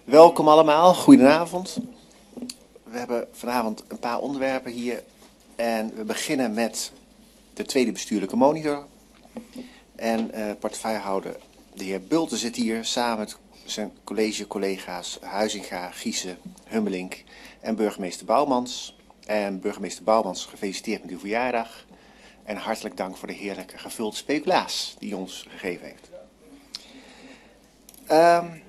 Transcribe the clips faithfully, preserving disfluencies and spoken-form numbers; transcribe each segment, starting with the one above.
Welkom allemaal, goedenavond. We hebben vanavond een paar onderwerpen hier en we beginnen met de tweede bestuurlijke monitor. En uh, portefeuillehouder de heer Bulten zit hier samen met zijn college-collega's Huizinga, Giesen, Hummelink en burgemeester Bouwmans. En burgemeester Bouwmans, gefeliciteerd met uw verjaardag. En hartelijk dank voor de heerlijke gevulde speculaas die u ons gegeven heeft. Um,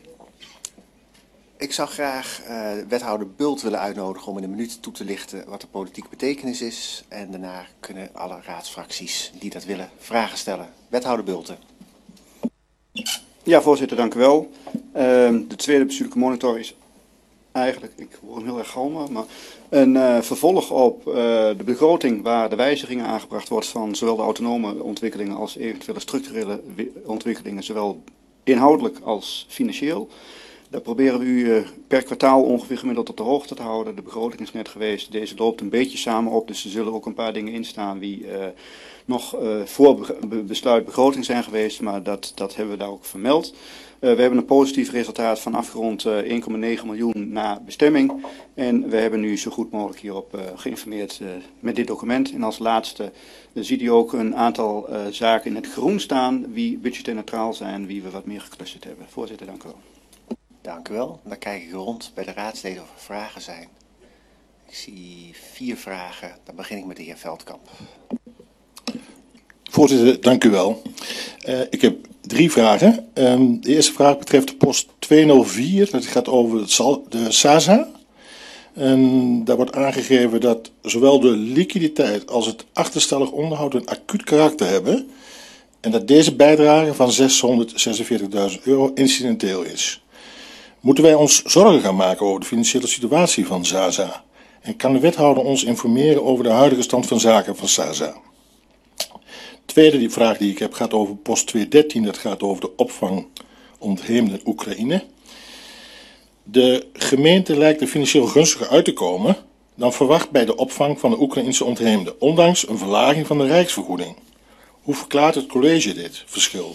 Ik zou graag uh, wethouder Bult willen uitnodigen om in een minuut toe te lichten wat de politieke betekenis is. En daarna kunnen alle raadsfracties die dat willen vragen stellen. Wethouder Bulten. Ja, voorzitter, dank u wel. Uh, de tweede bestuurlijke monitor is eigenlijk, ik hoor hem heel erg galmen, maar een uh, vervolg op uh, de begroting waar de wijzigingen aangebracht wordt van zowel de autonome ontwikkelingen als eventuele structurele ontwikkelingen, zowel inhoudelijk als financieel. Daar proberen we u uh, per kwartaal ongeveer gemiddeld op de hoogte te houden. De begroting is net geweest. Deze loopt een beetje samen op. Dus er zullen ook een paar dingen in staan die uh, nog uh, voor be besluit begroting zijn geweest. Maar dat, dat hebben we daar ook vermeld. Uh, we hebben een positief resultaat van afgerond uh, één komma negen miljoen na bestemming. En we hebben nu zo goed mogelijk hierop uh, geïnformeerd uh, met dit document. En als laatste uh, ziet u ook een aantal uh, zaken in het groen staan. Wie budgetair neutraal zijn, wie we wat meer geclusterd hebben. Voorzitter, dank u wel. Dank u wel. Dan kijk ik rond bij de raadsleden of er vragen zijn. Ik zie vier vragen. Dan begin ik met de heer Veldkamp. Voorzitter, dank u wel. Uh, ik heb drie vragen. Um, de eerste vraag betreft de post tweehonderdvier. Dat gaat over het sal, de SASA. En daar wordt aangegeven dat zowel de liquiditeit als het achterstallig onderhoud een acuut karakter hebben. En dat deze bijdrage van zeshonderdzesenveertigduizend euro incidenteel is. Moeten wij ons zorgen gaan maken over de financiële situatie van SASA? En kan de wethouder ons informeren over de huidige stand van zaken van SASA? Tweede die vraag die ik heb gaat over post tweehonderddertien. Dat gaat over de opvang ontheemden Oekraïne. De gemeente lijkt er financieel gunstiger uit te komen dan verwacht bij de opvang van de Oekraïnse ontheemden, ondanks een verlaging van de rijksvergoeding. Hoe verklaart het college dit verschil?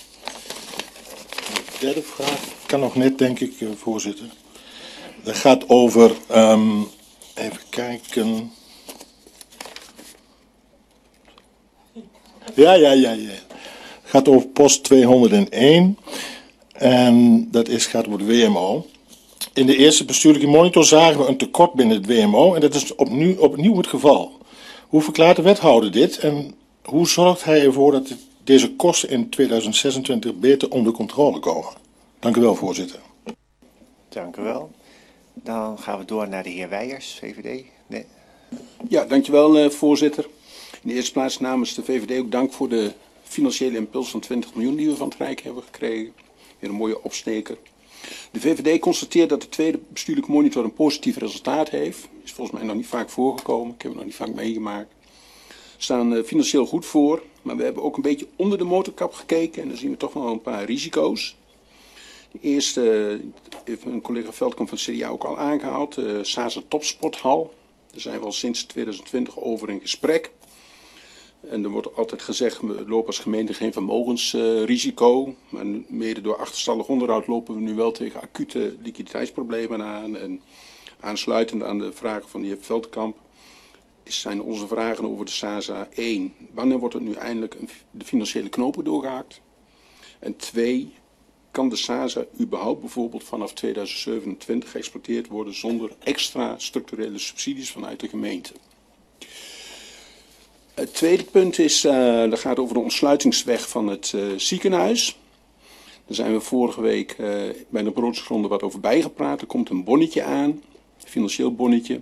De derde vraag kan nog net, denk ik, voorzitter. Dat gaat over, um, even kijken. Ja, ja, ja, ja. Het gaat over post tweehonderdéén. En dat is, gaat over de W M O. In de eerste bestuurlijke monitor zagen we een tekort binnen het W M O. En dat is opnieuw, opnieuw het geval. Hoe verklaart de wethouder dit? En hoe zorgt hij ervoor dat deze kosten in tweeduizend zesentwintig beter onder controle komen? Dank u wel, voorzitter. Dank u wel. Dan gaan we door naar de heer Weijers, V V D. Nee. Ja, dankjewel, uh, voorzitter. In de eerste plaats namens de V V D ook dank voor de financiële impuls van twintig miljoen die we van het Rijk hebben gekregen. Weer een mooie opsteker. De V V D constateert dat de tweede bestuurlijke monitor een positief resultaat heeft. Is volgens mij nog niet vaak voorgekomen. Ik heb het nog niet vaak meegemaakt. We staan uh, financieel goed voor, maar we hebben ook een beetje onder de motorkap gekeken. En dan zien we toch wel een paar risico's. De eerste heeft mijn collega Veldkamp van het C D A ook al aangehaald. De SASA Topsporthal. Daar zijn we al sinds tweeduizend twintig over in gesprek. En er wordt altijd gezegd, we lopen als gemeente geen vermogensrisico. Uh, maar mede door achterstallig onderhoud lopen we nu wel tegen acute liquiditeitsproblemen aan. En aansluitend aan de vragen van de heer Veldkamp zijn onze vragen over de SASA één. Wanneer wordt het nu eindelijk een, de financiële knopen doorgehakt? En twee, kan de SASA überhaupt bijvoorbeeld vanaf tweeduizend zevenentwintig geëxploiteerd worden zonder extra structurele subsidies vanuit de gemeente? Het tweede punt is, uh, dat gaat over de ontsluitingsweg van het uh, ziekenhuis. Daar zijn we vorige week uh, bij de broodgronden wat over bijgepraat. Er komt een bonnetje aan, een financieel bonnetje.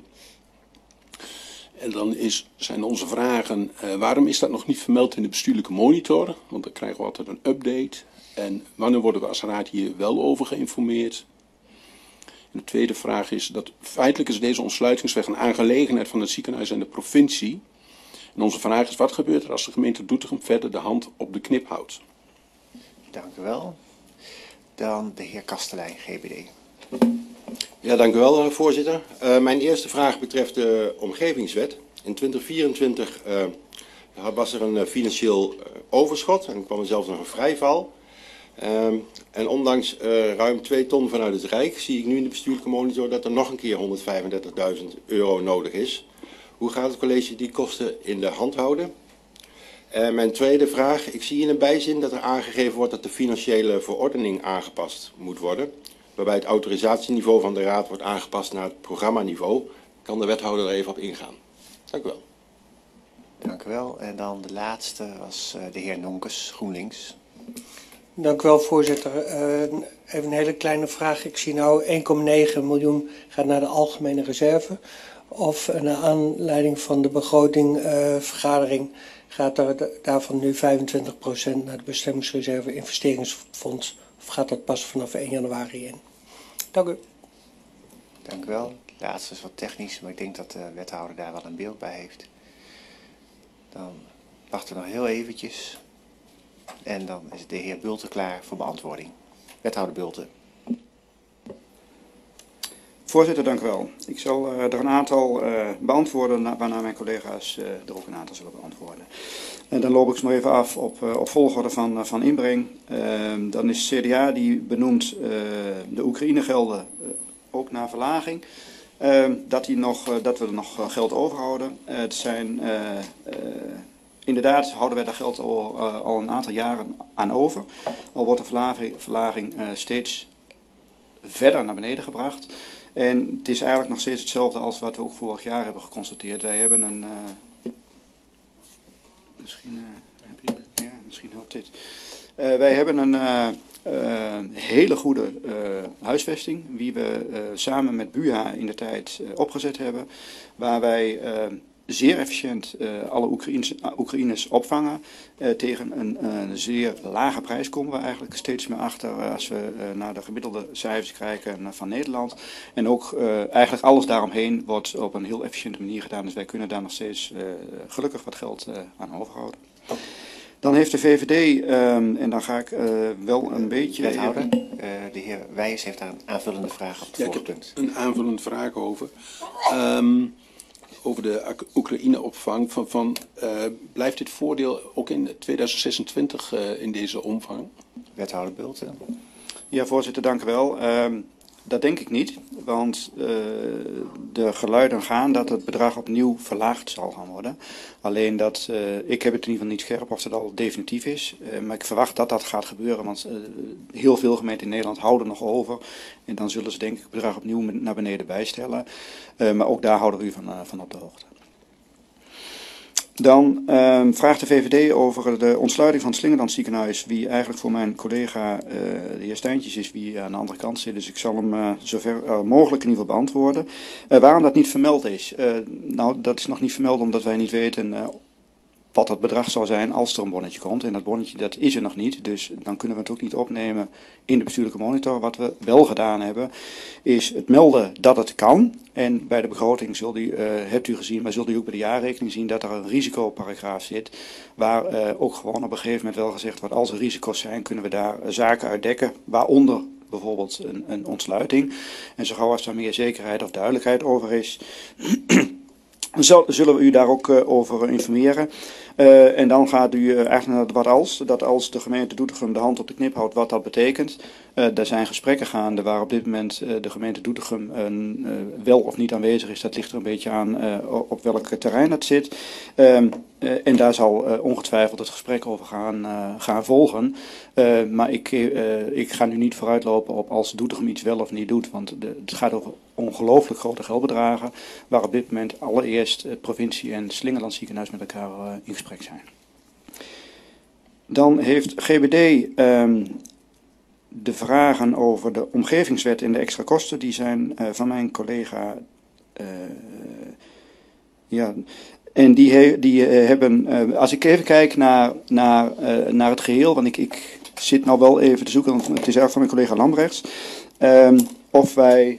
En dan is, zijn onze vragen, uh, waarom is dat nog niet vermeld in de bestuurlijke monitor? Want dan krijgen we altijd een update. En wanneer worden we als raad hier wel over geïnformeerd? En de tweede vraag is dat feitelijk is deze ontsluitingsweg een aangelegenheid van het ziekenhuis en de provincie. En onze vraag is, wat gebeurt er als de gemeente Doetinchem verder de hand op de knip houdt? Dank u wel. Dan de heer Kastelein, G B D. Ja, dank u wel, voorzitter. Uh, mijn eerste vraag betreft de omgevingswet. In twintig vierentwintig uh, was er een uh, financieel uh, overschot en kwam er zelfs nog een vrijval. Um, en ondanks uh, ruim twee ton vanuit het Rijk zie ik nu in de bestuurlijke monitor dat er nog een keer honderdvijfendertigduizend euro nodig is. Hoe gaat het college die kosten in de hand houden? Uh, mijn tweede vraag. Ik zie in een bijzin dat er aangegeven wordt dat de financiële verordening aangepast moet worden. Waarbij het autorisatieniveau van de Raad wordt aangepast naar het programmaniveau. Kan de wethouder er even op ingaan? Dank u wel. Dank u wel. En dan de laatste was uh, de heer Nonkes, GroenLinks. Dank u wel, voorzitter. Uh, even een hele kleine vraag. Ik zie nou één komma negen miljoen gaat naar de algemene reserve. Of uh, naar aanleiding van de begrotingvergadering uh, gaat er de, daarvan nu vijfentwintig procent naar de bestemmingsreserve investeringsfonds. Of gaat dat pas vanaf één januari in? Dank u. Dank u wel. Het laatste is wat technisch, maar ik denk dat de wethouder daar wel een beeld bij heeft. Dan wachten we nog heel eventjes. En dan is de heer Bulten klaar voor beantwoording. Wethouder Bulten. Voorzitter, dank u wel. Ik zal uh, er een aantal uh, beantwoorden, waarna mijn collega's uh, er ook een aantal zullen beantwoorden. En dan loop ik ze nog even af op, uh, op volgorde van, uh, van inbreng. Uh, dan is C D A die benoemt uh, de Oekraïne-gelden uh, ook naar verlaging. Uh, dat, die nog, uh, dat we er nog uh, geld overhouden. Uh, het zijn... Uh, uh, Inderdaad houden wij daar geld al, uh, al een aantal jaren aan over. Al wordt de verlaging, verlaging uh, steeds verder naar beneden gebracht. En het is eigenlijk nog steeds hetzelfde als wat we ook vorig jaar hebben geconstateerd. Wij hebben een... Uh, misschien, uh, heb je, ja, misschien helpt dit. Uh, wij hebben een uh, uh, hele goede uh, huisvesting, die we uh, samen met B U H A in de tijd uh, opgezet hebben. Waar wij... Uh, zeer efficiënt uh, alle Oekraïners, Oekraïners opvangen. Uh, tegen een, een zeer lage prijs komen we eigenlijk steeds meer achter uh, als we uh, naar de gemiddelde cijfers kijken uh, van Nederland. En ook uh, eigenlijk alles daaromheen wordt op een heel efficiënte manier gedaan. Dus wij kunnen daar nog steeds uh, gelukkig wat geld uh, aan overhouden. Dan heeft de V V D, um, en dan ga ik uh, wel een beetje... Wethouder, uh, de heer Wijers heeft daar een aanvullende vraag op het ja, vorige ik heb punt. een aanvullende vraag over. Um, over de Oekraïne-opvang. Van, van, uh, blijft dit voordeel ook in tweeduizend zesentwintig uh, in deze omvang? Wethouder Bulten. Ja, voorzitter, dank u wel. Um, dat denk ik niet, want uh, de geluiden gaan dat het bedrag opnieuw verlaagd zal gaan worden. Alleen dat, uh, ik heb het in ieder geval niet scherp of het al definitief is, uh, maar ik verwacht dat dat gaat gebeuren, want uh, heel veel gemeenten in Nederland houden nog over. En dan zullen ze denk ik het bedrag opnieuw naar beneden bijstellen. Uh, maar ook daar houden we u van, uh, van op de hoogte. Dan uh, vraagt de V V D over de ontsluiting van het Slingeland ziekenhuis, wie eigenlijk voor mijn collega uh, de heer Stijntjes is, wie aan de andere kant zit. Dus ik zal hem uh, zover uh, mogelijk in ieder geval beantwoorden. Uh, waarom dat niet vermeld is? Uh, nou, dat is nog niet vermeld omdat wij niet weten uh, wat het bedrag zal zijn als er een bonnetje komt. En dat bonnetje dat is er nog niet, dus dan kunnen we het ook niet opnemen in de bestuurlijke monitor. Wat we wel gedaan hebben, is het melden dat het kan. En bij de begroting zult u, uh, hebt u gezien, maar zult u ook bij de jaarrekening zien dat er een risicoparagraaf zit. Waar uh, ook gewoon op een gegeven moment wel gezegd wordt, als er risico's zijn, kunnen we daar uh, zaken uitdekken, waaronder bijvoorbeeld een, een ontsluiting. En zo gauw als er meer zekerheid of duidelijkheid over is, zullen we u daar ook uh, over informeren. Uh, en dan gaat u uh, eigenlijk naar het wat als. Dat als de gemeente Doetinchem de hand op de knip houdt, wat dat betekent. Uh, er zijn gesprekken gaande waar op dit moment uh, de gemeente Doetinchem uh, uh, wel of niet aanwezig is. Dat ligt er een beetje aan uh, op welk terrein dat zit. Uh, uh, en daar zal uh, ongetwijfeld het gesprek over gaan, uh, gaan volgen. Uh, maar ik, uh, ik ga nu niet vooruitlopen op als Doetinchem iets wel of niet doet. Want de, het gaat over ongelooflijk grote geldbedragen. Waar op dit moment allereerst uh, provincie en Slingeland ziekenhuis met elkaar uh, in gesprek zijn. Dan heeft G B D um, de vragen over de omgevingswet en de extra kosten. Die zijn uh, van mijn collega. Uh, ja, en die, he, die uh, hebben. Uh, als ik even kijk naar, naar, uh, naar het geheel. Want ik, ik zit nou wel even te zoeken. Want het is eigenlijk van mijn collega Lambrechts. Um, of wij.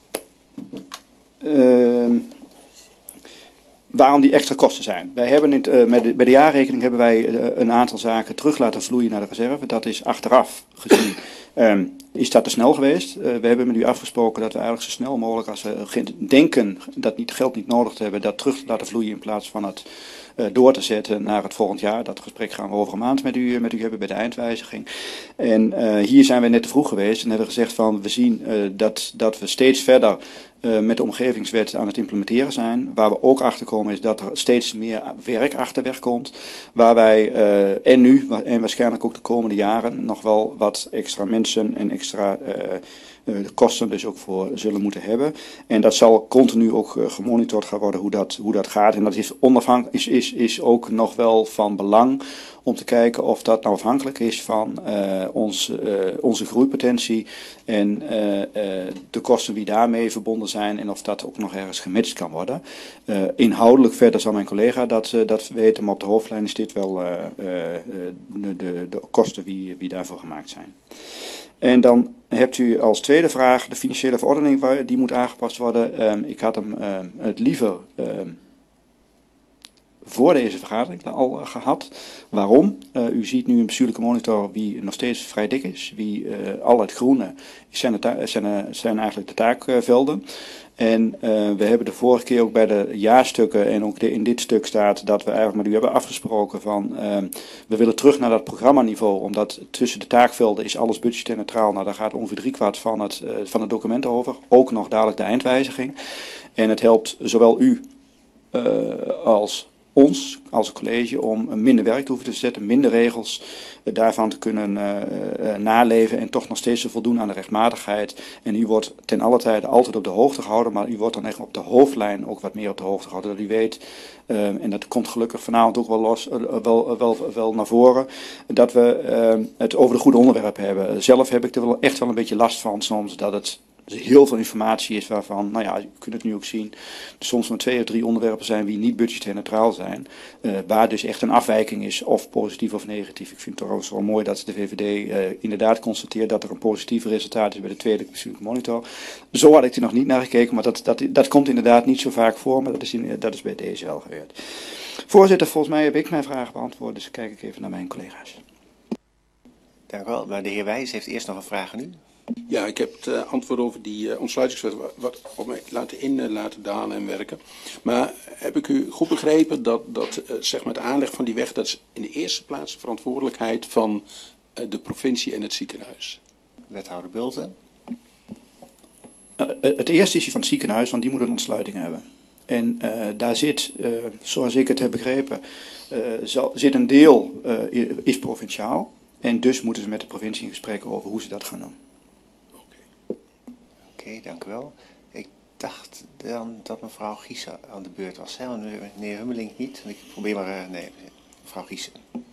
Uh, Waarom die extra kosten zijn. Wij hebben het, uh, met de, bij de jaarrekening hebben wij uh, een aantal zaken terug laten vloeien naar de reserve. Dat is achteraf gezien. Um, is dat te snel geweest? Uh, we hebben met u afgesproken dat we eigenlijk zo snel mogelijk, als we denken dat niet, geld niet nodig te hebben, dat terug laten vloeien in plaats van het uh, door te zetten naar het volgend jaar. Dat gesprek gaan we over een maand met u, met u hebben bij de eindwijziging. En uh, hier zijn we net te vroeg geweest en hebben gezegd van we zien uh, dat, dat we steeds verder uh, met de omgevingswet aan het implementeren zijn. Waar we ook achter komen is dat er steeds meer werk achterweg komt. Waar wij uh, en nu en waarschijnlijk ook de komende jaren nog wel wat extra mensen en extra uh, uh, de kosten dus ook voor zullen moeten hebben. En dat zal continu ook uh, gemonitord gaan worden hoe dat, hoe dat gaat. En dat is, onafhankelijk, is, is, is ook nog wel van belang om te kijken of dat nou afhankelijk is van uh, ons, uh, onze groeipotentie en uh, uh, de kosten die daarmee verbonden zijn en of dat ook nog ergens gematcht kan worden. Uh, inhoudelijk verder zal mijn collega dat, uh, dat weten, maar op de hoofdlijn is dit wel uh, uh, de, de, de kosten die, die daarvoor gemaakt zijn. En dan hebt u als tweede vraag de financiële verordening, die moet aangepast worden. Um, ik had hem uh, het liever um, voor deze vergadering al uh, gehad. Waarom? Uh, u ziet nu een bestuurlijke monitor die nog steeds vrij dik is. Wie, uh, al het groene zijn, de ta- zijn, uh, zijn eigenlijk de taakvelden. En uh, we hebben de vorige keer ook bij de jaarstukken en ook de, in dit stuk staat dat we eigenlijk met u hebben afgesproken van uh, we willen terug naar dat programmaniveau, omdat tussen de taakvelden is alles budgetair neutraal. Nou, daar gaat ongeveer driekwart van het, uh, van het document over. Ook nog dadelijk de eindwijziging. En het helpt zowel u uh, als ons als college om minder werk te hoeven te zetten, minder regels uh, daarvan te kunnen uh, uh, naleven en toch nog steeds te voldoen aan de rechtmatigheid. En u wordt ten alle tijde altijd op de hoogte gehouden, maar u wordt dan echt op de hoofdlijn ook wat meer op de hoogte gehouden. Dat u weet, uh, en dat komt gelukkig vanavond ook wel, los, uh, wel, uh, wel, wel naar voren, dat we uh, het over de goede onderwerp hebben. Zelf heb ik er wel echt wel een beetje last van soms, dat het Dus heel veel informatie is waarvan, nou ja, je kunt het nu ook zien, er soms maar twee of drie onderwerpen zijn die niet budgetair neutraal zijn. Uh, waar dus echt een afwijking is, of positief of negatief. Ik vind het trouwens wel mooi dat de V V D uh, inderdaad constateert dat er een positief resultaat is bij de tweede bestuurlijke monitor. Zo had ik er nog niet naar gekeken, maar dat, dat, dat komt inderdaad niet zo vaak voor, maar dat is, in, dat is bij deze wel gebeurd. Voorzitter, volgens mij heb ik mijn vragen beantwoord, dus kijk ik even naar mijn collega's. Dank u wel, maar de heer Wijs heeft eerst nog een vraag aan u. Ja, ik heb het uh, antwoord over die uh, ontsluitingswet wat op mij laten in uh, laten dalen en werken. Maar heb ik u goed begrepen dat, dat uh, zeg maar het aanleg van die weg, dat is in de eerste plaats de verantwoordelijkheid van uh, de provincie en het ziekenhuis? Wethouder Bulten. Uh, het eerste is die van het ziekenhuis, want die moet een ontsluiting hebben. En uh, daar zit, uh, zoals ik het heb begrepen, uh, zal, zit een deel uh, is provinciaal. En dus moeten ze met de provincie in gesprek over hoe ze dat gaan doen. Oké, okay, dank u wel. Ik dacht dan dat mevrouw Giesen aan de beurt was. Hè? Meneer Hummeling niet. Ik probeer maar... Uh, nee, mevrouw Giesen.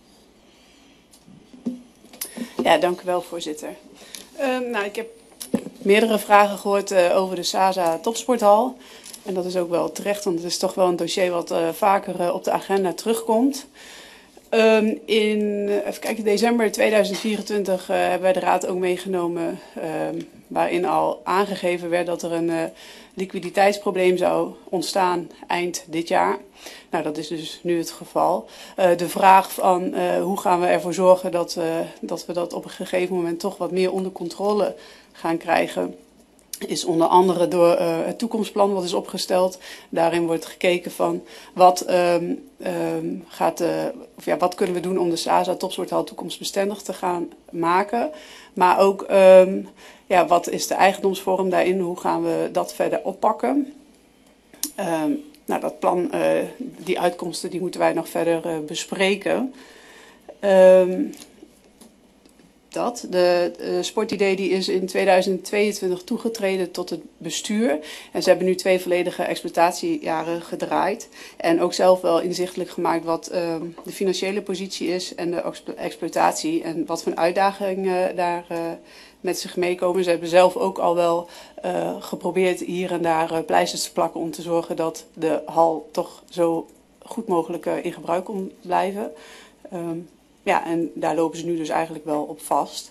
Ja, dank u wel, voorzitter. Uh, nou, ik heb meerdere vragen gehoord uh, over de SASA Topsporthal. En dat is ook wel terecht, want het is toch wel een dossier wat uh, vaker uh, op de agenda terugkomt. Um, in even kijken, december tweeduizend vierentwintig uh, hebben wij de raad ook meegenomen, um, waarin al aangegeven werd dat er een uh, liquiditeitsprobleem zou ontstaan eind dit jaar. Nou, dat is dus nu het geval. Uh, de vraag van uh, hoe gaan we ervoor zorgen dat, uh, dat we dat op een gegeven moment toch wat meer onder controle gaan krijgen, is onder andere door uh, het toekomstplan wat is opgesteld. Daarin wordt gekeken van wat, um, um, gaat, uh, of ja, wat kunnen we doen om de SASA Topsporthal toekomstbestendig te gaan maken. Maar ook um, ja, wat is de eigendomsvorm daarin, hoe gaan we dat verder oppakken. Um, nou, dat plan, uh, die uitkomsten die moeten wij nog verder uh, bespreken. Um, Dat. De uh, Sportidee die is in tweeduizend tweeëntwintig toegetreden tot het bestuur. En ze hebben nu twee volledige exploitatiejaren gedraaid. En ook zelf wel inzichtelijk gemaakt wat uh, de financiële positie is en de exploitatie. En wat voor uitdagingen uh, daar uh, met zich meekomen. Ze hebben zelf ook al wel uh, geprobeerd hier en daar uh, pleisters te plakken om te zorgen dat de hal toch zo goed mogelijk uh, in gebruik kon blijven. Um, Ja, en daar lopen ze nu dus eigenlijk wel op vast.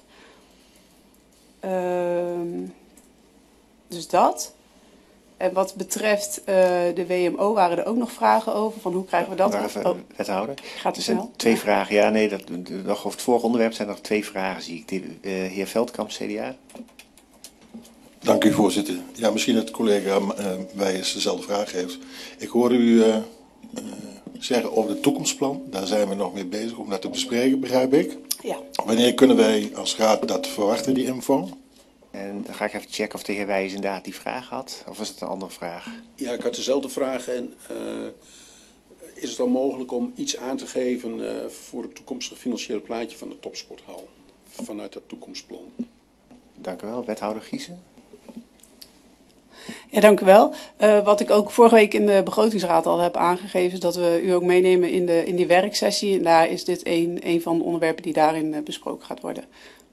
Um, dus dat. En wat betreft uh, de W M O waren er ook nog vragen over. Van hoe krijgen we dat? Ja, even, oh, wethouder. Gaat het snel? Twee ja. vragen. Ja, nee, dat, nog over het vorige onderwerp zijn er nog twee vragen, zie ik. De uh, heer Veldkamp, C D A. Dank u, voorzitter. Ja, misschien dat collega uh, Wijers dezelfde vraag heeft. Ik hoor u uh, uh, zeggen over het toekomstplan. Daar zijn we nog mee bezig om dat te bespreken, begrijp ik. Ja. Wanneer kunnen wij als raad dat verwachten, die info? En dan ga ik even checken of de heer Wijs inderdaad die vraag had. Of was het een andere vraag? Ja, ik had dezelfde vraag. En uh, is het dan mogelijk om iets aan te geven uh, voor het toekomstige financiële plaatje van de topsporthal? Vanuit dat toekomstplan. Dank u wel. Wethouder Giesen. Ja, dank u wel. Uh, wat ik ook vorige week in de begrotingsraad al heb aangegeven, is dat we u ook meenemen in, de, in die werksessie. En daar is dit een, een van de onderwerpen die daarin uh, besproken gaat worden.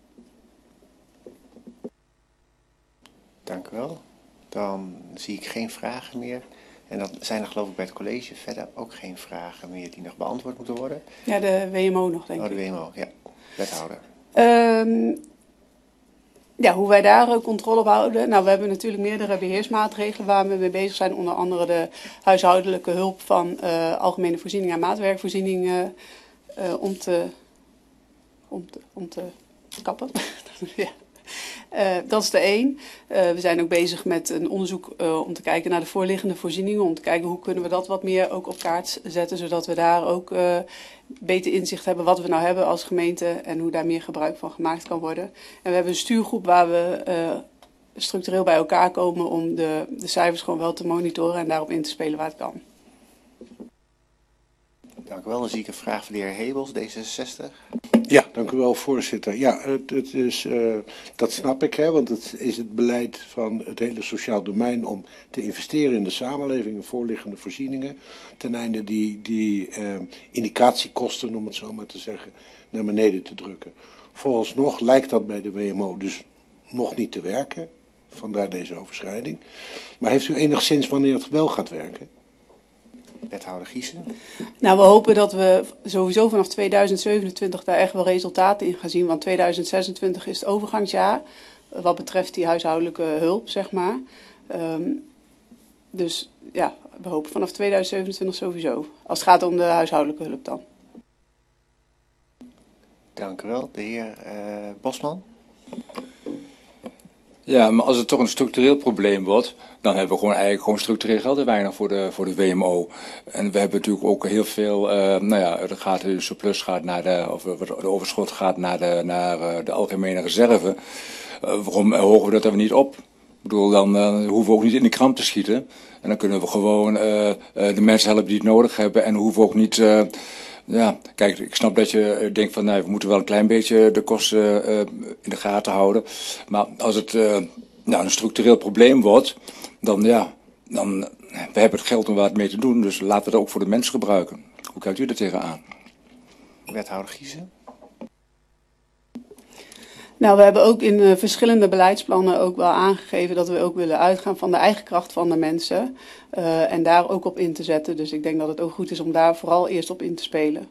Dank u wel. Dan zie ik geen vragen meer. En dan zijn er geloof ik bij het college verder ook geen vragen meer die nog beantwoord moeten worden. Ja, de W M O nog, denk ik. Oh, de W M O, ja. Wethouder. Um, ja, hoe wij daar uh, controle op houden. Nou, we hebben natuurlijk meerdere beheersmaatregelen waar we mee bezig zijn. Onder andere de huishoudelijke hulp van uh, algemene voorzieningen en maatwerkvoorzieningen uh, om, te, om, te, om te kappen. Ja. Uh, dat is de één. Uh, we zijn ook bezig met een onderzoek uh, om te kijken naar de voorliggende voorzieningen. Om te kijken hoe kunnen we dat wat meer ook op kaart zetten. Zodat we daar ook uh, beter inzicht hebben wat we nou hebben als gemeente. En hoe daar meer gebruik van gemaakt kan worden. En we hebben een stuurgroep waar we uh, structureel bij elkaar komen om de, de cijfers gewoon wel te monitoren. En daarop in te spelen waar het kan. Dank u wel. Dan zie ik een vraag van de heer Hebels, D zesenzestig. Ja, dank u wel, voorzitter. Ja, het, het is, uh, dat snap ik, hè, want het is het beleid van het hele sociaal domein om te investeren in de samenleving, in voorliggende voorzieningen, ten einde die, die uh, indicatiekosten, om het zo maar te zeggen, naar beneden te drukken. Vooralsnog lijkt dat bij de W M O dus nog niet te werken, vandaar deze overschrijding. Maar heeft u enigszins wanneer het wel gaat werken? Wethouder Giesen. Nou, we hopen dat we sowieso vanaf tweeduizend zevenentwintig daar echt wel resultaten in gaan zien. Want tweeduizend zesentwintig is het overgangsjaar wat betreft die huishoudelijke hulp, zeg maar. Um, dus ja, we hopen vanaf tweeduizend zevenentwintig sowieso. Als het gaat om de huishoudelijke hulp dan. Dank u wel. De heer uh, Bosman. Ja, maar als het toch een structureel probleem wordt, dan hebben we gewoon eigenlijk gewoon structureel geld te weinig voor de, voor de W M O. En we hebben natuurlijk ook heel veel, uh, nou ja, de, gaat, de surplus gaat naar de, of de overschot gaat naar de, naar uh, de algemene reserve. Uh, waarom hogen we dat dan niet op? Ik bedoel, dan uh, hoeven we ook niet in de krant te schieten. En dan kunnen we gewoon uh, uh, de mensen helpen die het nodig hebben en hoeven we ook niet... Uh, Ja, kijk, ik snap dat je denkt van, nou, we moeten wel een klein beetje de kosten uh, in de gaten houden. Maar als het uh, nou, een structureel probleem wordt, dan ja, dan, we hebben het geld om wat mee te doen, dus laten we het ook voor de mensen gebruiken. Hoe kijkt u er tegenaan? Wethouder Giesen. Nou, we hebben ook in uh, verschillende beleidsplannen ook wel aangegeven dat we ook willen uitgaan van de eigen kracht van de mensen. Uh, en daar ook op in te zetten. Dus ik denk dat het ook goed is om daar vooral eerst op in te spelen.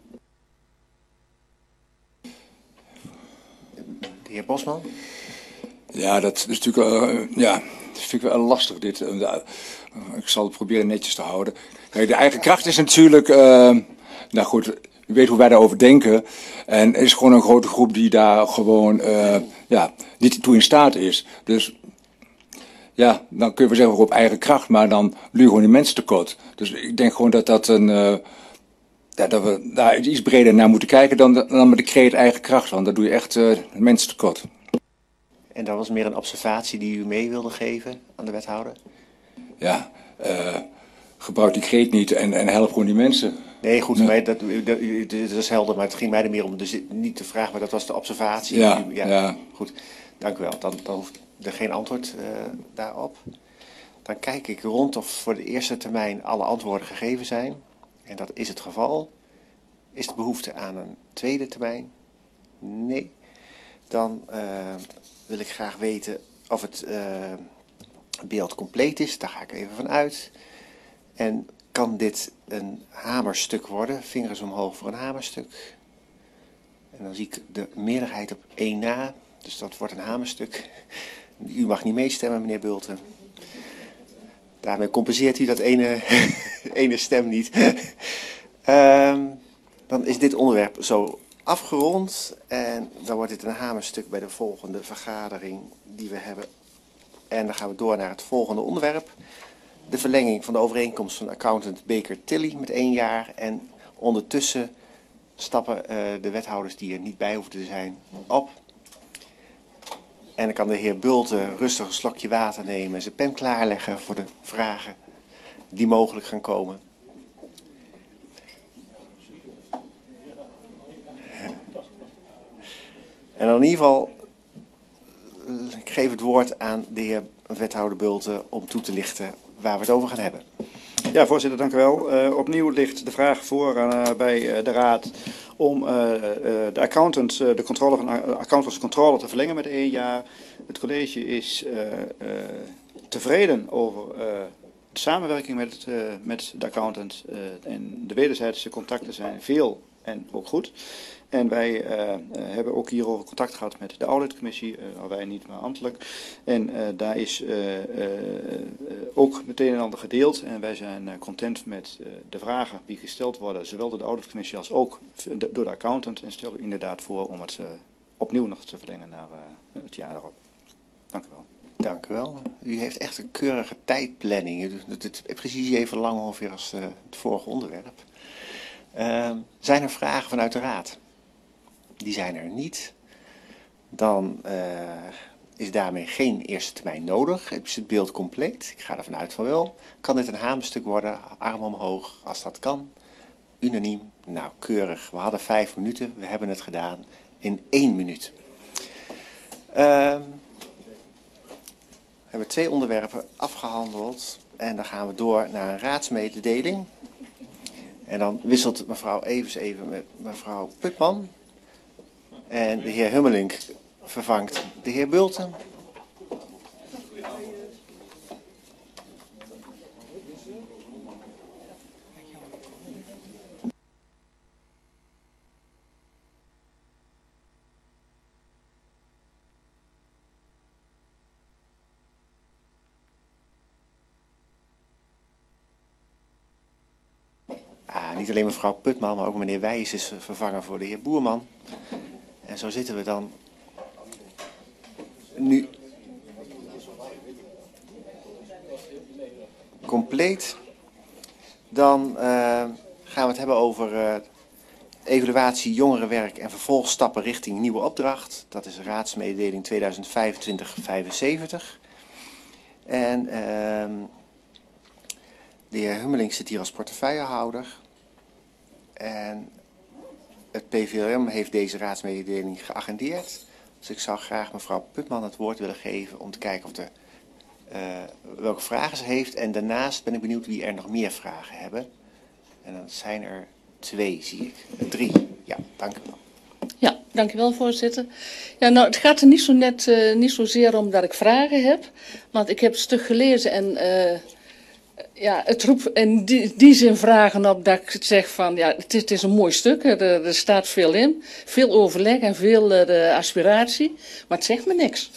De heer Bosman. Ja, dat is natuurlijk uh, ja, dat vind ik wel lastig dit. Uh, uh, ik zal het proberen netjes te houden. Kijk, de eigen kracht is natuurlijk, uh, nou goed... U weet hoe wij daarover denken. En er is gewoon een grote groep die daar gewoon uh, ja, niet toe in staat is. Dus ja, dan kun je wel zeggen op eigen kracht, maar dan doe je gewoon die mensen tekort. Dus ik denk gewoon dat, dat, een, uh, ja, dat we daar iets breder naar moeten kijken dan, dan met de creëert eigen kracht. Want dan doe je echt uh, mensen tekort. En dat was meer een observatie die u mee wilde geven aan de wethouder? Ja, uh, gebruik die kreet niet en, en help gewoon die mensen. Nee, goed, maar dat, dat, dat is helder, maar het ging mij er meer om, dus niet de vraag, maar dat was de observatie. Ja, ja. ja. Goed, dank u wel. Dan, dan hoeft er geen antwoord uh, daarop. Dan kijk ik rond of voor de eerste termijn alle antwoorden gegeven zijn. En dat is het geval. Is er behoefte aan een tweede termijn? Nee. Dan uh, wil ik graag weten of het uh, beeld compleet is. Daar ga ik even van uit. En kan dit een hamerstuk worden? Vingers omhoog voor een hamerstuk. En dan zie ik de meerderheid op één na. Dus dat wordt een hamerstuk. U mag niet meestemmen, meneer Bulten. Daarmee compenseert u dat ene, ene stem niet. um, dan is dit onderwerp zo afgerond. En dan wordt dit een hamerstuk bij de volgende vergadering die we hebben. En dan gaan we door naar het volgende onderwerp. de verlenging van de overeenkomst van accountant Baker Tilly met één jaar. En ondertussen stappen uh, de wethouders die er niet bij hoeven te zijn op. En dan kan de heer Bulten rustig een slokje water nemen en zijn pen klaarleggen voor de vragen die mogelijk gaan komen. En dan in ieder geval, ik geef het woord aan de heer wethouder Bulten om toe te lichten waar we het over gaan hebben. Ja, voorzitter, dank u wel. Uh, opnieuw ligt de vraag voor uh, bij uh, de Raad om uh, uh, de accountant, uh, de controle van uh, accountantscontrole te verlengen met één jaar. Het college is uh, uh, tevreden over uh, de samenwerking met, uh, met de accountant. Uh, en de wederzijdse contacten zijn veel en ook goed. En wij uh, uh, hebben ook hierover contact gehad met de auditcommissie, uh, wij niet, maar ambtelijk. En uh, daar is uh, uh, uh, ook meteen en ander gedeeld. En wij zijn uh, content met uh, de vragen die gesteld worden, zowel door de auditcommissie als ook door de accountant. En stel u inderdaad voor om het uh, opnieuw nog te verlengen naar uh, het jaar erop. Dank u wel. Dank u wel. U heeft echt een keurige tijdplanning. U doet het precies even lang ongeveer als uh, het vorige onderwerp. Uh, zijn er vragen vanuit de Raad? Die zijn er niet. Dan uh, is daarmee geen eerste termijn nodig. Is het beeld compleet? Ik ga ervan uit van wel. Kan dit een hamerstuk worden? Arm omhoog, als dat kan. Unaniem. Nou, keurig. We hadden vijf minuten. We hebben het gedaan in één minuut. Uh, we hebben twee onderwerpen afgehandeld. En dan gaan we door naar een raadsmededeling. En dan wisselt mevrouw Evers even met mevrouw Putman. En de heer Hummelink vervangt de heer Bulten. Ah, niet alleen mevrouw Putman, maar ook meneer Wijs is vervangen voor de heer Boerman. En zo zitten we dan nu compleet. Dan uh, gaan we het hebben over uh, evaluatie jongerenwerk en vervolgstappen richting nieuwe opdracht. Dat is raadsmededeling tweeduizend vijfentwintig vijfenzeventig. En uh, de heer Hummelink zit hier als portefeuillehouder. En het P V L M heeft deze raadsmededeling geagendeerd. Dus ik zou graag mevrouw Putman het woord willen geven om te kijken of er, uh, welke vragen ze heeft. En daarnaast ben ik benieuwd wie er nog meer vragen hebben. En dan zijn er twee, zie ik. Drie. Ja, dank u wel. Ja, dank u wel, voorzitter. Ja, nou, het gaat er niet zo net, uh, niet zozeer om dat ik vragen heb. Want ik heb het stuk gelezen en uh, ja, het roept in die, die zin vragen op dat ik zeg van, ja, het is, het is een mooi stuk. Er, er staat veel in. Veel overleg en veel uh, aspiratie. Maar het zegt me niks.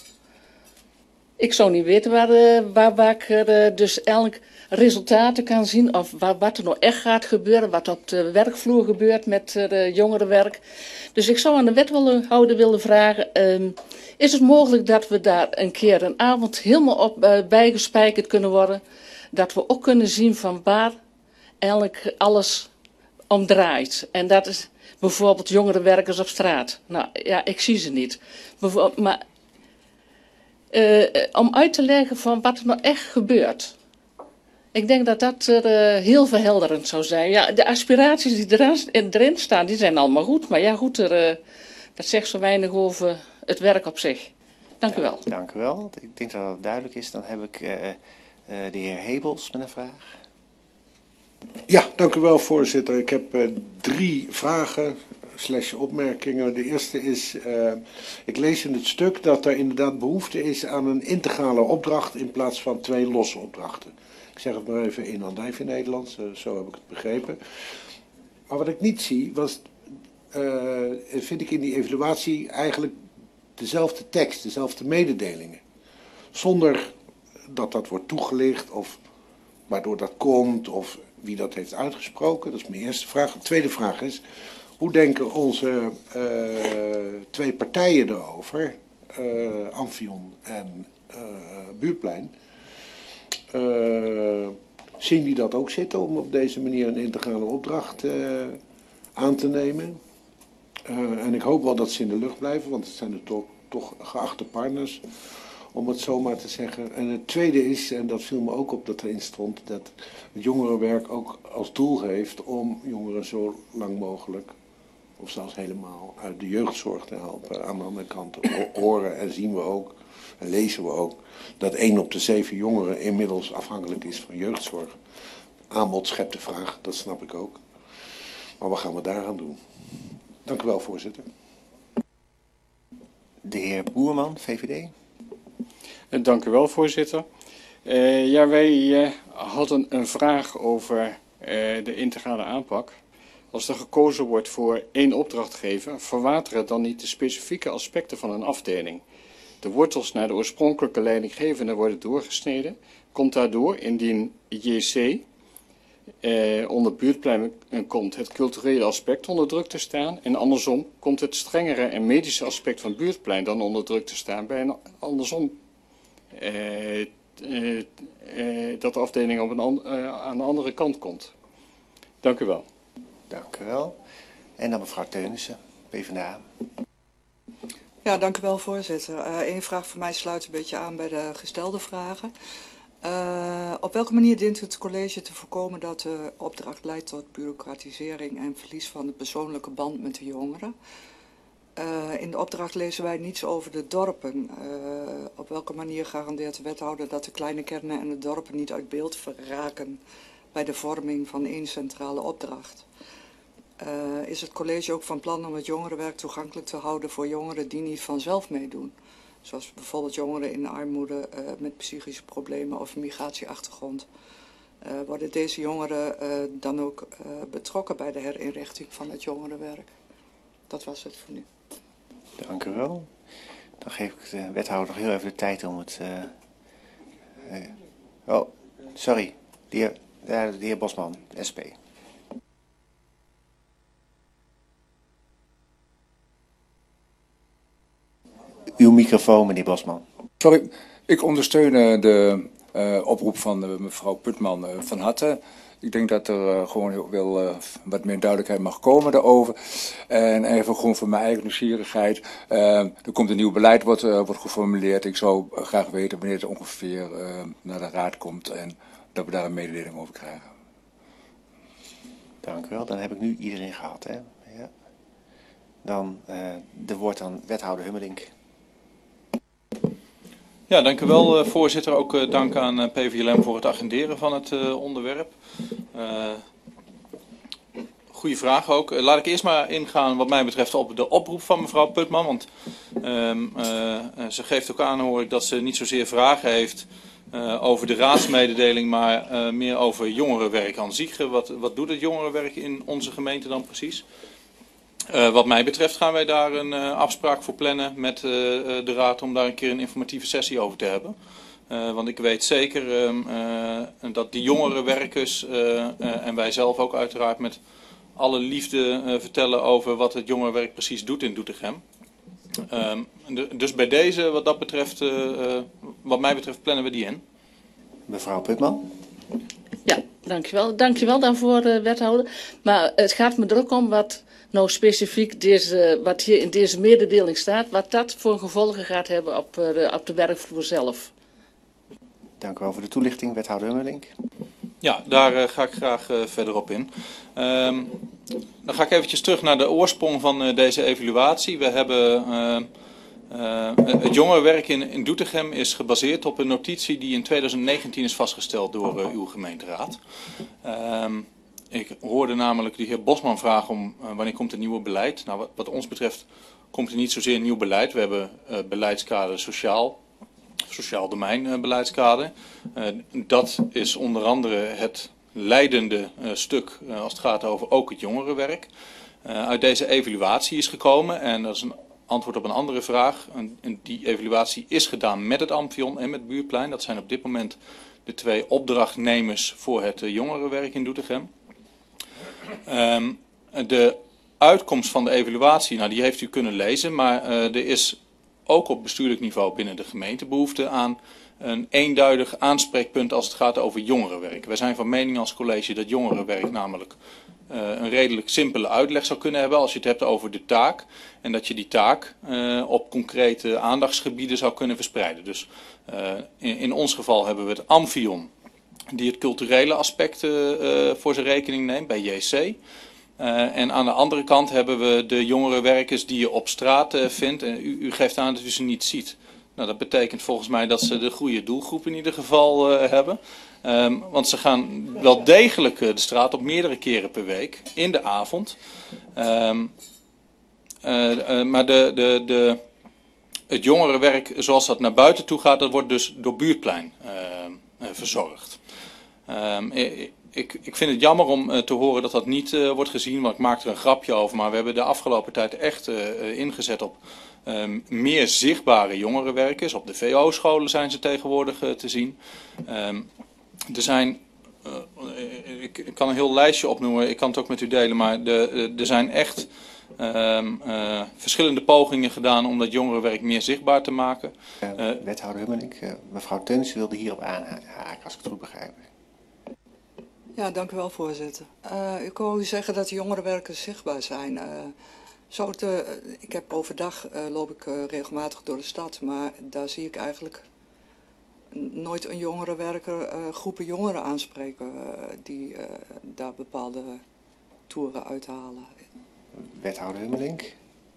Ik zou niet weten waar, uh, waar, waar ik uh, dus elk resultaten kan zien. Of waar, wat er nou echt gaat gebeuren. Wat op de werkvloer gebeurt met uh, de jongerenwerk. Dus ik zou aan de wethouder willen vragen. Uh, is het mogelijk dat we daar een keer een avond helemaal op uh, bijgespijkerd kunnen worden? Dat we ook kunnen zien van waar eigenlijk alles om draait. En dat is bijvoorbeeld jongerenwerkers op straat. Nou ja, ik zie ze niet. Maar uh, om uit te leggen van wat er nou echt gebeurt. Ik denk dat dat er uh, heel verhelderend zou zijn. Ja, de aspiraties die erin, erin staan, die zijn allemaal goed. Maar ja, goed, er, uh, dat zegt zo weinig over het werk op zich. Dank u wel. Ja, dank u wel. Ik denk dat dat duidelijk is. Dan heb ik uh, uh, de heer Hebels met een vraag. Ja, dank u wel, voorzitter. Ik heb uh, drie vragen slash opmerkingen. De eerste is, uh, ik lees in het stuk dat er inderdaad behoefte is aan een integrale opdracht in plaats van twee losse opdrachten. Ik zeg het maar even in andijf in Nederlands, uh, zo heb ik het begrepen. Maar wat ik niet zie, was, uh, vind ik in die evaluatie eigenlijk dezelfde tekst, dezelfde mededelingen. Zonder dat dat wordt toegelicht of waardoor dat komt of wie dat heeft uitgesproken. Dat is mijn eerste vraag. De tweede vraag is, hoe denken onze uh, twee partijen erover, uh, Amphion en uh, Buurtplein, Uh, zien die dat ook zitten om op deze manier een integrale opdracht uh, aan te nemen? Uh, en ik hoop wel dat ze in de lucht blijven, want het zijn er toch, toch geachte partners, om het zo maar te zeggen. En het tweede is, en dat viel me ook op dat erin stond, dat het jongerenwerk ook als doel heeft om jongeren zo lang mogelijk, of zelfs helemaal, uit de jeugdzorg te helpen. Aan de andere kant horen en zien we ook, en lezen we ook, dat één op de zeven jongeren inmiddels afhankelijk is van jeugdzorg. Aanbod schept de vraag, dat snap ik ook. Maar wat gaan we daaraan doen? Dank u wel, voorzitter. De heer Boerman, V V D. Dank u wel, voorzitter. Uh, ja, wij uh, hadden een vraag over uh, de integrale aanpak. Als er gekozen wordt voor één opdrachtgever, verwateren dan niet de specifieke aspecten van een afdeling. De wortels naar de oorspronkelijke leidinggevende worden doorgesneden. Komt daardoor, indien J C eh, onder buurtplein komt, het culturele aspect onder druk te staan. En andersom komt het strengere en medische aspect van buurtplein dan onder druk te staan bij een andersom. Eh, eh, eh, dat de afdeling op een an uh, aan de andere kant komt. Dank u wel. Dank u wel. En dan mevrouw Teunissen, PvdA. Ja, dank u wel, voorzitter. Eén uh, vraag van mij sluit een beetje aan bij de gestelde vragen. Uh, op welke manier dient het college te voorkomen dat de opdracht leidt tot bureaucratisering en verlies van de persoonlijke band met de jongeren? Uh, in de opdracht lezen wij niets over de dorpen. Uh, op welke manier garandeert de wethouder dat de kleine kernen en de dorpen niet uit beeld raken bij de vorming van één centrale opdracht? Uh, is het college ook van plan om het jongerenwerk toegankelijk te houden voor jongeren die niet vanzelf meedoen? Zoals bijvoorbeeld jongeren in armoede uh, met psychische problemen of migratieachtergrond. Uh, worden deze jongeren uh, dan ook uh, betrokken bij de herinrichting van het jongerenwerk? Dat was het voor nu. Dank u wel. Dan geef ik de wethouder nog heel even de tijd om het... Uh, uh, oh, sorry. De heer, de, de heer Bosman, S P. Uw microfoon, meneer Bosman. Sorry, ik ondersteun uh, de uh, oproep van uh, mevrouw Putman uh, van harte. Ik denk dat er uh, gewoon wel uh, wat meer duidelijkheid mag komen daarover. En even gewoon voor mijn eigen nieuwsgierigheid. Uh, er komt een nieuw beleid, wordt, uh, wordt geformuleerd. Ik zou graag weten wanneer het ongeveer uh, naar de raad komt en dat we daar een mededeling over krijgen. Dank u wel. Dan heb ik nu iedereen gehad. Hè? Ja. Dan uh, de woord aan wethouder Hummelink. Ja, dank u wel, uh, voorzitter. Ook uh, dank aan uh, P V L M voor het agenderen van het uh, onderwerp. Uh, goeie vraag ook. Uh, laat ik eerst maar ingaan wat mij betreft op de oproep van mevrouw Putman. Want uh, uh, ze geeft ook aan, hoor ik, dat ze niet zozeer vragen heeft uh, over de raadsmededeling, maar uh, meer over jongerenwerk aan zich. Wat, wat doet het jongerenwerk in onze gemeente dan precies? Uh, wat mij betreft gaan wij daar een uh, afspraak voor plannen met uh, de raad om daar een keer een informatieve sessie over te hebben. Uh, want ik weet zeker uh, uh, dat die jongerenwerkers uh, uh, en wij zelf ook uiteraard met alle liefde uh, vertellen over wat het jongerenwerk precies doet in Doetinchem. Uh, de, dus bij deze, wat dat betreft, uh, uh, wat mij betreft, plannen we die in. Mevrouw Putman. Ja, dankjewel. Dankjewel daarvoor, uh, wethouder. Maar het gaat me er ook om wat nou specifiek deze, wat hier in deze mededeling staat, wat dat voor gevolgen gaat hebben op, uh, op de werkvloer zelf. Dank u wel voor de toelichting, wethouder Hummelink. Ja, daar uh, ga ik graag uh, verder op in. Um, dan ga ik eventjes terug naar de oorsprong van uh, deze evaluatie. We hebben uh, uh, het jongerenwerk in, in Doetinchem is gebaseerd op een notitie die in twintig negentien is vastgesteld door uh, uw gemeenteraad. Um, Ik hoorde namelijk de heer Bosman vragen om uh, wanneer komt het nieuwe beleid. Nou, wat, wat ons betreft komt er niet zozeer een nieuw beleid. We hebben uh, beleidskader sociaal, sociaal domein uh, beleidskader. Uh, dat is onder andere het leidende uh, stuk uh, als het gaat over ook het jongerenwerk. Uh, uit deze evaluatie is gekomen en dat is een antwoord op een andere vraag. En, en die evaluatie is gedaan met het Amphion en met Buurtplein. Dat zijn op dit moment de twee opdrachtnemers voor het uh, jongerenwerk in Doetinchem. Um, de uitkomst van de evaluatie, nou, die heeft u kunnen lezen, maar uh, er is ook op bestuurlijk niveau binnen de gemeente behoefte aan een eenduidig aanspreekpunt als het gaat over jongerenwerk. Wij zijn van mening als college dat jongerenwerk namelijk uh, een redelijk simpele uitleg zou kunnen hebben als je het hebt over de taak. En dat je die taak uh, op concrete aandachtsgebieden zou kunnen verspreiden. Dus uh, in, in ons geval hebben we het Amfion, die het culturele aspect uh, voor zijn rekening neemt bij J C. Uh, en aan de andere kant hebben we de jongerenwerkers die je op straat uh, vindt. En u, u geeft aan dat u ze niet ziet. Nou, dat betekent volgens mij dat ze de goede doelgroep in ieder geval uh, hebben. Um, want ze gaan wel degelijk uh, de straat op meerdere keren per week in de avond. Um, uh, uh, maar de, de, de, het jongerenwerk zoals dat naar buiten toe gaat, dat wordt dus door Buurtplein uh, uh, verzorgd. Um, Ik, ik vind het jammer om uh, te horen dat dat niet uh, wordt gezien, want ik maak er een grapje over. Maar we hebben de afgelopen tijd echt uh, ingezet op um, meer zichtbare jongerenwerkers. Op de V O-scholen zijn ze tegenwoordig uh, te zien. Um, er zijn, uh, ik, ik kan een heel lijstje opnoemen, ik kan het ook met u delen, maar de, uh, er zijn echt um, uh, verschillende pogingen gedaan om dat jongerenwerk meer zichtbaar te maken. Uh, uh, wethouder Hummelink, uh, mevrouw Teuns wilde hierop aanhaken, als ik het goed begrijp. Ja, dank u wel, voorzitter. Uh, ik hoor u zeggen dat de jongerenwerkers zichtbaar zijn. Uh, zo te, uh, ik heb overdag uh, loop ik uh, regelmatig door de stad, maar daar zie ik eigenlijk nooit een jongerenwerker uh, groepen jongeren aanspreken uh, die uh, daar bepaalde toeren uithalen. Wethouder Hummelink.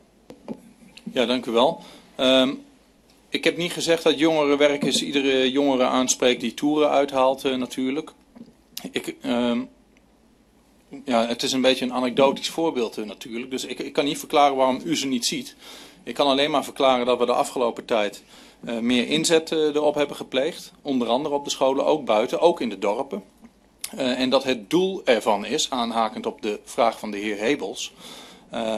Ja, dank u wel. Um, ik heb niet gezegd dat jongerenwerkers iedere jongere aanspreekt die toeren uithaalt uh, natuurlijk. Ik, uh, ja, het is een beetje een anekdotisch voorbeeld uh, natuurlijk, dus ik, ik kan niet verklaren waarom u ze niet ziet. Ik kan alleen maar verklaren dat we de afgelopen tijd uh, meer inzet uh, erop hebben gepleegd. Onder andere op de scholen, ook buiten, ook in de dorpen. Uh, en dat het doel ervan is, aanhakend op de vraag van de heer Hebels. Uh,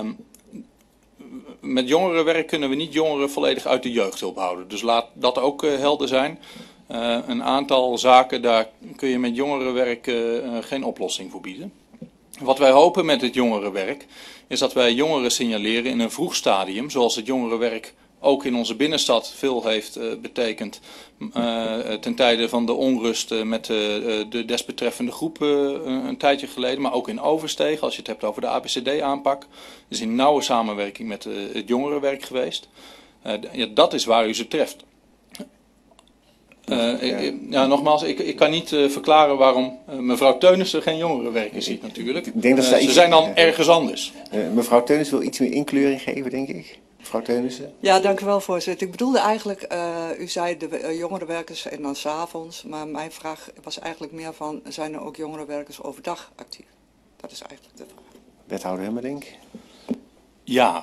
met jongerenwerk kunnen we niet jongeren volledig uit de jeugdhulp houden. Dus laat dat ook uh, helder zijn. Uh, een aantal zaken, daar kun je met jongerenwerk uh, geen oplossing voor bieden. Wat wij hopen met het jongerenwerk is dat wij jongeren signaleren in een vroeg stadium, zoals het jongerenwerk ook in onze binnenstad veel heeft uh, betekend uh, ten tijde van de onrust uh, met uh, de desbetreffende groep uh, een tijdje geleden, maar ook in Oversteeg, als je het hebt over de A B C D-aanpak. Dus in nauwe samenwerking met uh, het jongerenwerk geweest. Uh, ja, dat is waar u ze treft. Uh, ik, ja, nogmaals, ik, ik kan niet uh, verklaren waarom uh, mevrouw Teunissen geen jongerenwerkers ziet natuurlijk. Ik denk dat uh, ze ze iets, zijn dan uh, ergens anders. Uh, mevrouw Teunissen wil iets meer inkleuring geven, denk ik. Mevrouw Teunissen. Ja, dank u wel, voorzitter. Ik bedoelde eigenlijk, uh, u zei de uh, jongerenwerkers en dan 's avonds, maar mijn vraag was eigenlijk meer van, zijn er ook jongerenwerkers overdag actief? Dat is eigenlijk de vraag. Wethouder Hummelink. Ja.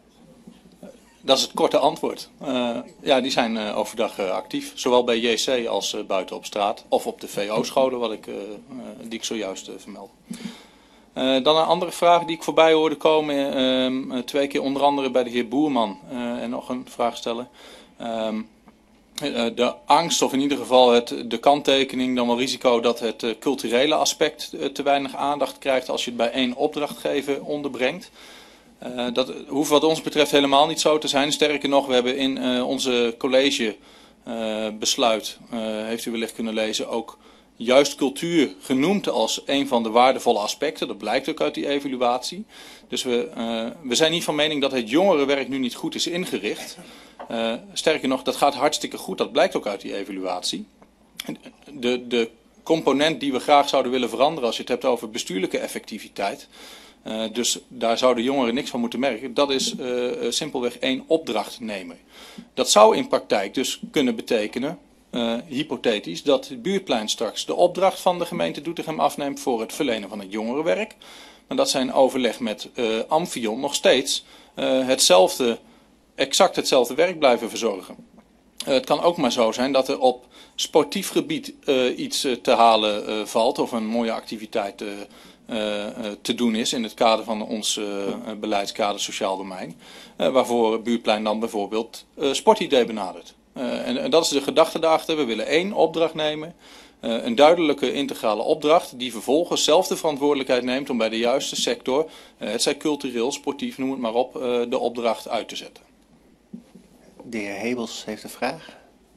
Dat is het korte antwoord. Uh, ja, die zijn uh, overdag uh, actief. Zowel bij J C als uh, buiten op straat. Of op de V O-scholen, wat ik, uh, uh, die ik zojuist uh, vermeld. Uh, dan een andere vraag die ik voorbij hoorde komen. Uh, twee keer onder andere bij de heer Boerman. Uh, en nog een vraag stellen. Uh, uh, de angst, of in ieder geval het, de kanttekening, dan wel risico dat het uh, culturele aspect uh, te weinig aandacht krijgt als je het bij één opdrachtgever onderbrengt. Uh, dat hoeft wat ons betreft helemaal niet zo te zijn. Sterker nog, we hebben in uh, onze college uh, besluit, uh, heeft u wellicht kunnen lezen, ook juist cultuur genoemd als een van de waardevolle aspecten. Dat blijkt ook uit die evaluatie. Dus we, uh, we zijn niet van mening dat het jongerenwerk nu niet goed is ingericht. Uh, sterker nog, dat gaat hartstikke goed. Dat blijkt ook uit die evaluatie. De, de component die we graag zouden willen veranderen, als je het hebt over bestuurlijke effectiviteit, Uh, dus daar zouden jongeren niks van moeten merken. Dat is uh, simpelweg één opdrachtnemer. Dat zou in praktijk dus kunnen betekenen, uh, hypothetisch, dat het Buurtplein straks de opdracht van de gemeente Doetinchem afneemt voor het verlenen van het jongerenwerk. Maar dat zijn overleg met uh, Amfion nog steeds uh, hetzelfde, exact hetzelfde werk blijven verzorgen. Uh, het kan ook maar zo zijn dat er op sportief gebied uh, iets uh, te halen uh, valt of een mooie activiteit uh, Uh, uh, te doen is in het kader van ons uh, beleidskader sociaal domein. Uh, waarvoor Buurtplein dan bijvoorbeeld uh, Sportidee benadert. Uh, en, en dat is de gedachte daarachter. We willen één opdracht nemen. Uh, een duidelijke integrale opdracht die vervolgens zelf de verantwoordelijkheid neemt om bij de juiste sector, uh, het zij cultureel, sportief, noem het maar op, uh, de opdracht uit te zetten. De heer Hebels heeft een vraag.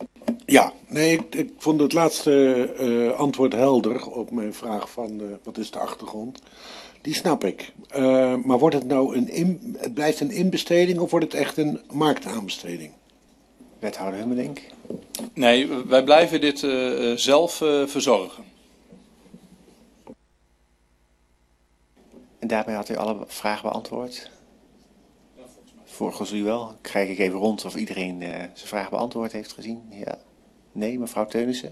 Ja, nee, ik, ik vond het laatste uh, antwoord helder op mijn vraag van uh, wat is de achtergrond. Die snap ik. Uh, maar wordt het nou een in, het blijft een inbesteding of wordt het echt een marktaanbesteding? Wethouder Hummelink. Nee, wij blijven dit uh, zelf uh, verzorgen. En daarmee had u alle vragen beantwoord? Volgens u wel. Dan kijk ik even rond of iedereen uh, zijn vraag beantwoord heeft gezien. Ja. Nee, mevrouw Teunissen.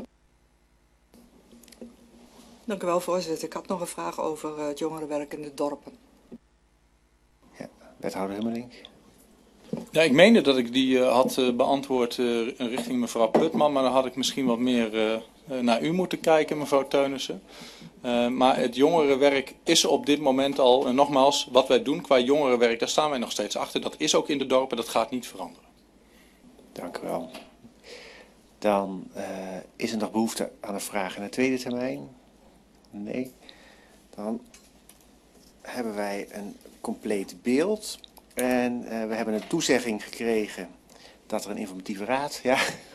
Dank u wel, voorzitter. Ik had nog een vraag over uh, het jongerenwerk in de dorpen. Ja, wethouder Hummelink. Ja, ik meende dat ik die uh, had uh, beantwoord uh, richting mevrouw Putman, maar dan had ik misschien wat meer uh, uh, naar u moeten kijken, mevrouw Teunissen. Uh, maar het jongerenwerk is op dit moment al, en nogmaals, wat wij doen qua jongerenwerk, daar staan wij nog steeds achter. Dat is ook in de dorpen, dat gaat niet veranderen. Dank u wel. Dan uh, is er nog behoefte aan een vraag in de tweede termijn? Nee. Dan hebben wij een compleet beeld. En uh, we hebben een toezegging gekregen dat er een informatieve raad... Ja.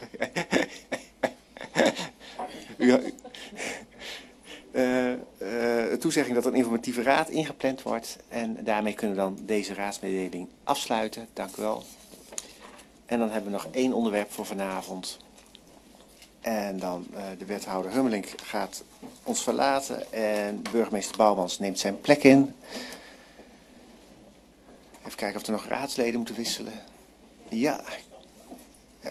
ja. Uh, uh, een toezegging dat er een informatieve raad ingepland wordt. En daarmee kunnen we dan deze raadsmededeling afsluiten. Dank u wel. En dan hebben we nog één onderwerp voor vanavond. En dan uh, de wethouder Hummelink gaat ons verlaten. En burgemeester Bouwmans neemt zijn plek in. Even kijken of er nog raadsleden moeten wisselen. Ja. Ja.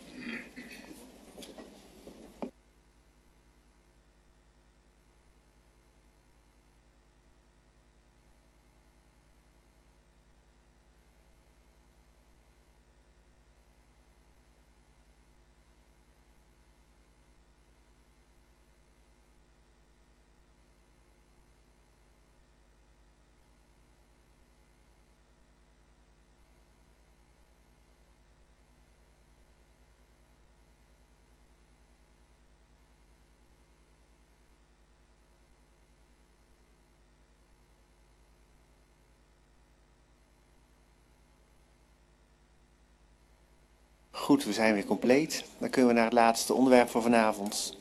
Goed, we zijn weer compleet. Dan kunnen we naar het laatste onderwerp voor vanavond.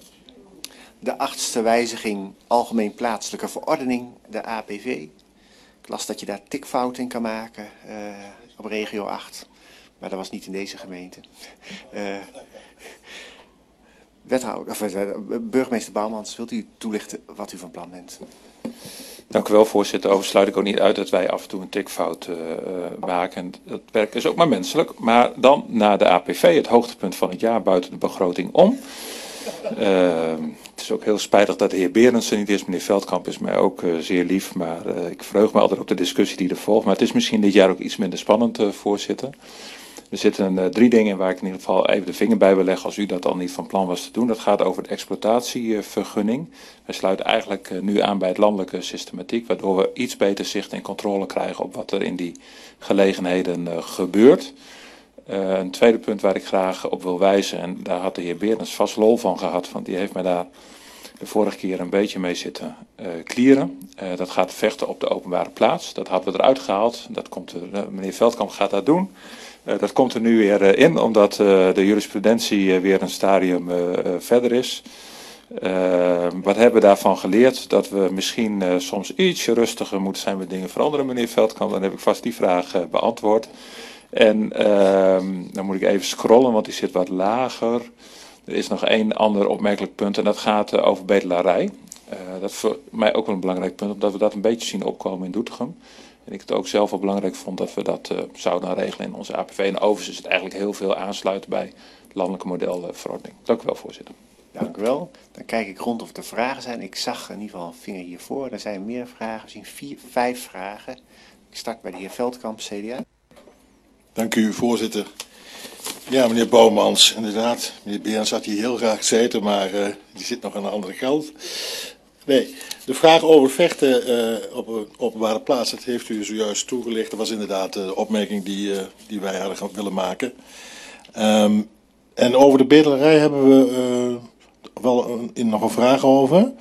De achtste wijziging Algemeen Plaatselijke Verordening, de A P V. Ik las dat je daar tikfout in kan maken uh, op regio acht. Maar dat was niet in deze gemeente. Uh, wethouder, of, uh, burgemeester Bouwmans, wilt u toelichten wat u van plan bent? Dank u wel, voorzitter. Overigens sluit ik ook niet uit dat wij af en toe een tikfout uh, maken. Dat werk is ook maar menselijk. Maar dan naar de A P V, het hoogtepunt van het jaar buiten de begroting om. Uh, het is ook heel spijtig dat de heer Berendsen niet is. Meneer Veldkamp is mij ook uh, zeer lief. Maar uh, ik verheug me altijd op de discussie die er volgt. Maar het is misschien dit jaar ook iets minder spannend, uh, voorzitter. Er zitten uh, drie dingen waar ik in ieder geval even de vinger bij wil leggen als u dat al niet van plan was te doen. Dat gaat over de exploitatievergunning. Wij sluiten eigenlijk uh, nu aan bij het landelijke systematiek, waardoor we iets beter zicht en controle krijgen op wat er in die gelegenheden uh, gebeurt. Uh, een tweede punt waar ik graag op wil wijzen, en daar had de heer Berends vast lol van gehad, want die heeft mij daar de vorige keer een beetje mee zitten uh, klieren. Uh, dat gaat vechten op de openbare plaats. Dat hadden we eruit gehaald. Dat komt er, uh, meneer Veldkamp gaat dat doen. Uh, dat komt er nu weer uh, in, omdat uh, de jurisprudentie uh, weer een stadium uh, uh, verder is. Uh, wat hebben we daarvan geleerd? Dat we misschien uh, soms ietsje rustiger moeten zijn met dingen veranderen, meneer Veldkamp. Dan heb ik vast die vraag uh, beantwoord. En uh, dan moet ik even scrollen, want die zit wat lager. Er is nog één ander opmerkelijk punt en dat gaat uh, over bedelarij. Uh, dat is voor mij ook wel een belangrijk punt, omdat we dat een beetje zien opkomen in Doetinchem. En ik het ook zelf wel belangrijk vond dat we dat uh, zouden regelen in onze A P V. En overigens is het eigenlijk heel veel aansluiten bij het landelijke modelverordening. Dank u wel, voorzitter. Dank u wel. Dan kijk ik rond of er vragen zijn. Ik zag in ieder geval een vinger hiervoor. Er zijn meer vragen. We zien vier, vijf vragen. Ik start bij de heer Veldkamp, C D A. Dank u, voorzitter. Ja, meneer Bouwmans, inderdaad. Meneer Berends had hier heel graag gezeten, maar uh, die zit nog aan de andere kant. Nee, de vraag over vechten uh, op een openbare plaats, dat heeft u zojuist toegelicht. Dat was inderdaad de opmerking die, uh, die wij hadden willen maken. Um, en over de bedelarij hebben we uh, wel een, nog een vraag over.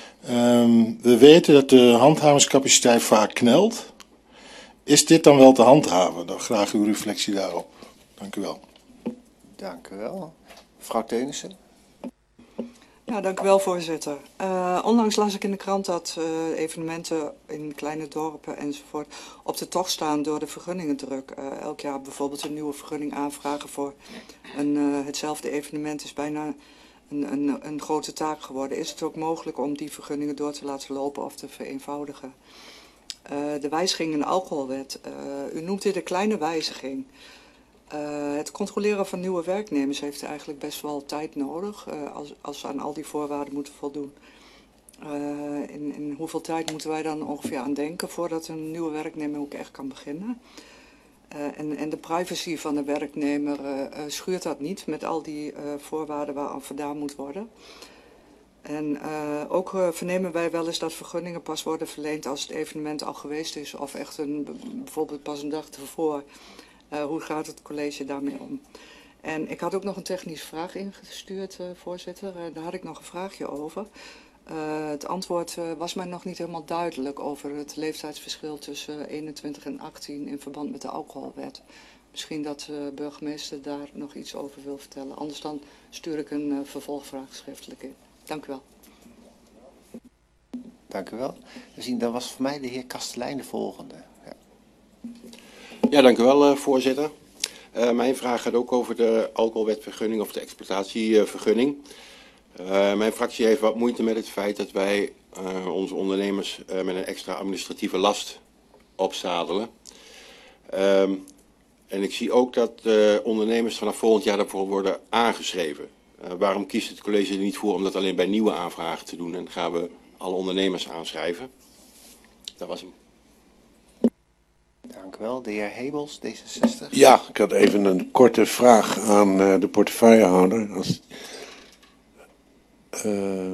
Um, we weten dat de handhavingscapaciteit vaak knelt. Is dit dan wel te handhaven? Dan graag uw reflectie daarop. Dank u wel. Dank u wel. Mevrouw Teunissen. Ja, dank u wel, voorzitter. Uh, onlangs las ik in de krant dat uh, evenementen in kleine dorpen enzovoort op de tocht staan door de vergunningendruk. Uh, elk jaar bijvoorbeeld een nieuwe vergunning aanvragen voor een, uh, hetzelfde evenement is bijna een, een, een grote taak geworden. Is het ook mogelijk om die vergunningen door te laten lopen of te vereenvoudigen? Uh, de wijziging in de alcoholwet. Uh, u noemt dit een kleine wijziging. Uh, het controleren van nieuwe werknemers heeft eigenlijk best wel tijd nodig uh, als, als ze aan al die voorwaarden moeten voldoen. Uh, in, in hoeveel tijd moeten wij dan ongeveer aan denken voordat een nieuwe werknemer ook echt kan beginnen? Uh, en, en de privacy van de werknemer uh, uh, schuurt dat niet met al die uh, voorwaarden waaraan voldaan moet worden. En uh, ook uh, vernemen wij wel eens dat vergunningen pas worden verleend als het evenement al geweest is of echt een, bijvoorbeeld pas een dag ervoor. Uh, hoe gaat het college daarmee om? En ik had ook nog een technische vraag ingestuurd, uh, voorzitter. Uh, daar had ik nog een vraagje over. Uh, het antwoord uh, was mij nog niet helemaal duidelijk over het leeftijdsverschil tussen uh, eenentwintig en achttien in verband met de alcoholwet. Misschien dat de uh, burgemeester daar nog iets over wil vertellen. Anders dan stuur ik een uh, vervolgvraag schriftelijk in. Dank u wel. Dank u wel. Dan was voor mij de heer Kastelein de volgende. Ja. Ja, dank u wel, uh, voorzitter. Uh, mijn vraag gaat ook over de alcoholwetvergunning of de exploitatievergunning. Uh, mijn fractie heeft wat moeite met het feit dat wij uh, onze ondernemers uh, met een extra administratieve last opzadelen. Um, en ik zie ook dat uh, ondernemers vanaf volgend jaar daarvoor worden aangeschreven. Uh, waarom kiest het college er niet voor om dat alleen bij nieuwe aanvragen te doen en gaan we alle ondernemers aanschrijven? Dat was hem. Dank u wel. De heer Hebels, D zesenzestig. Ja, ik had even een korte vraag aan uh, de portefeuillehouder. Als, uh,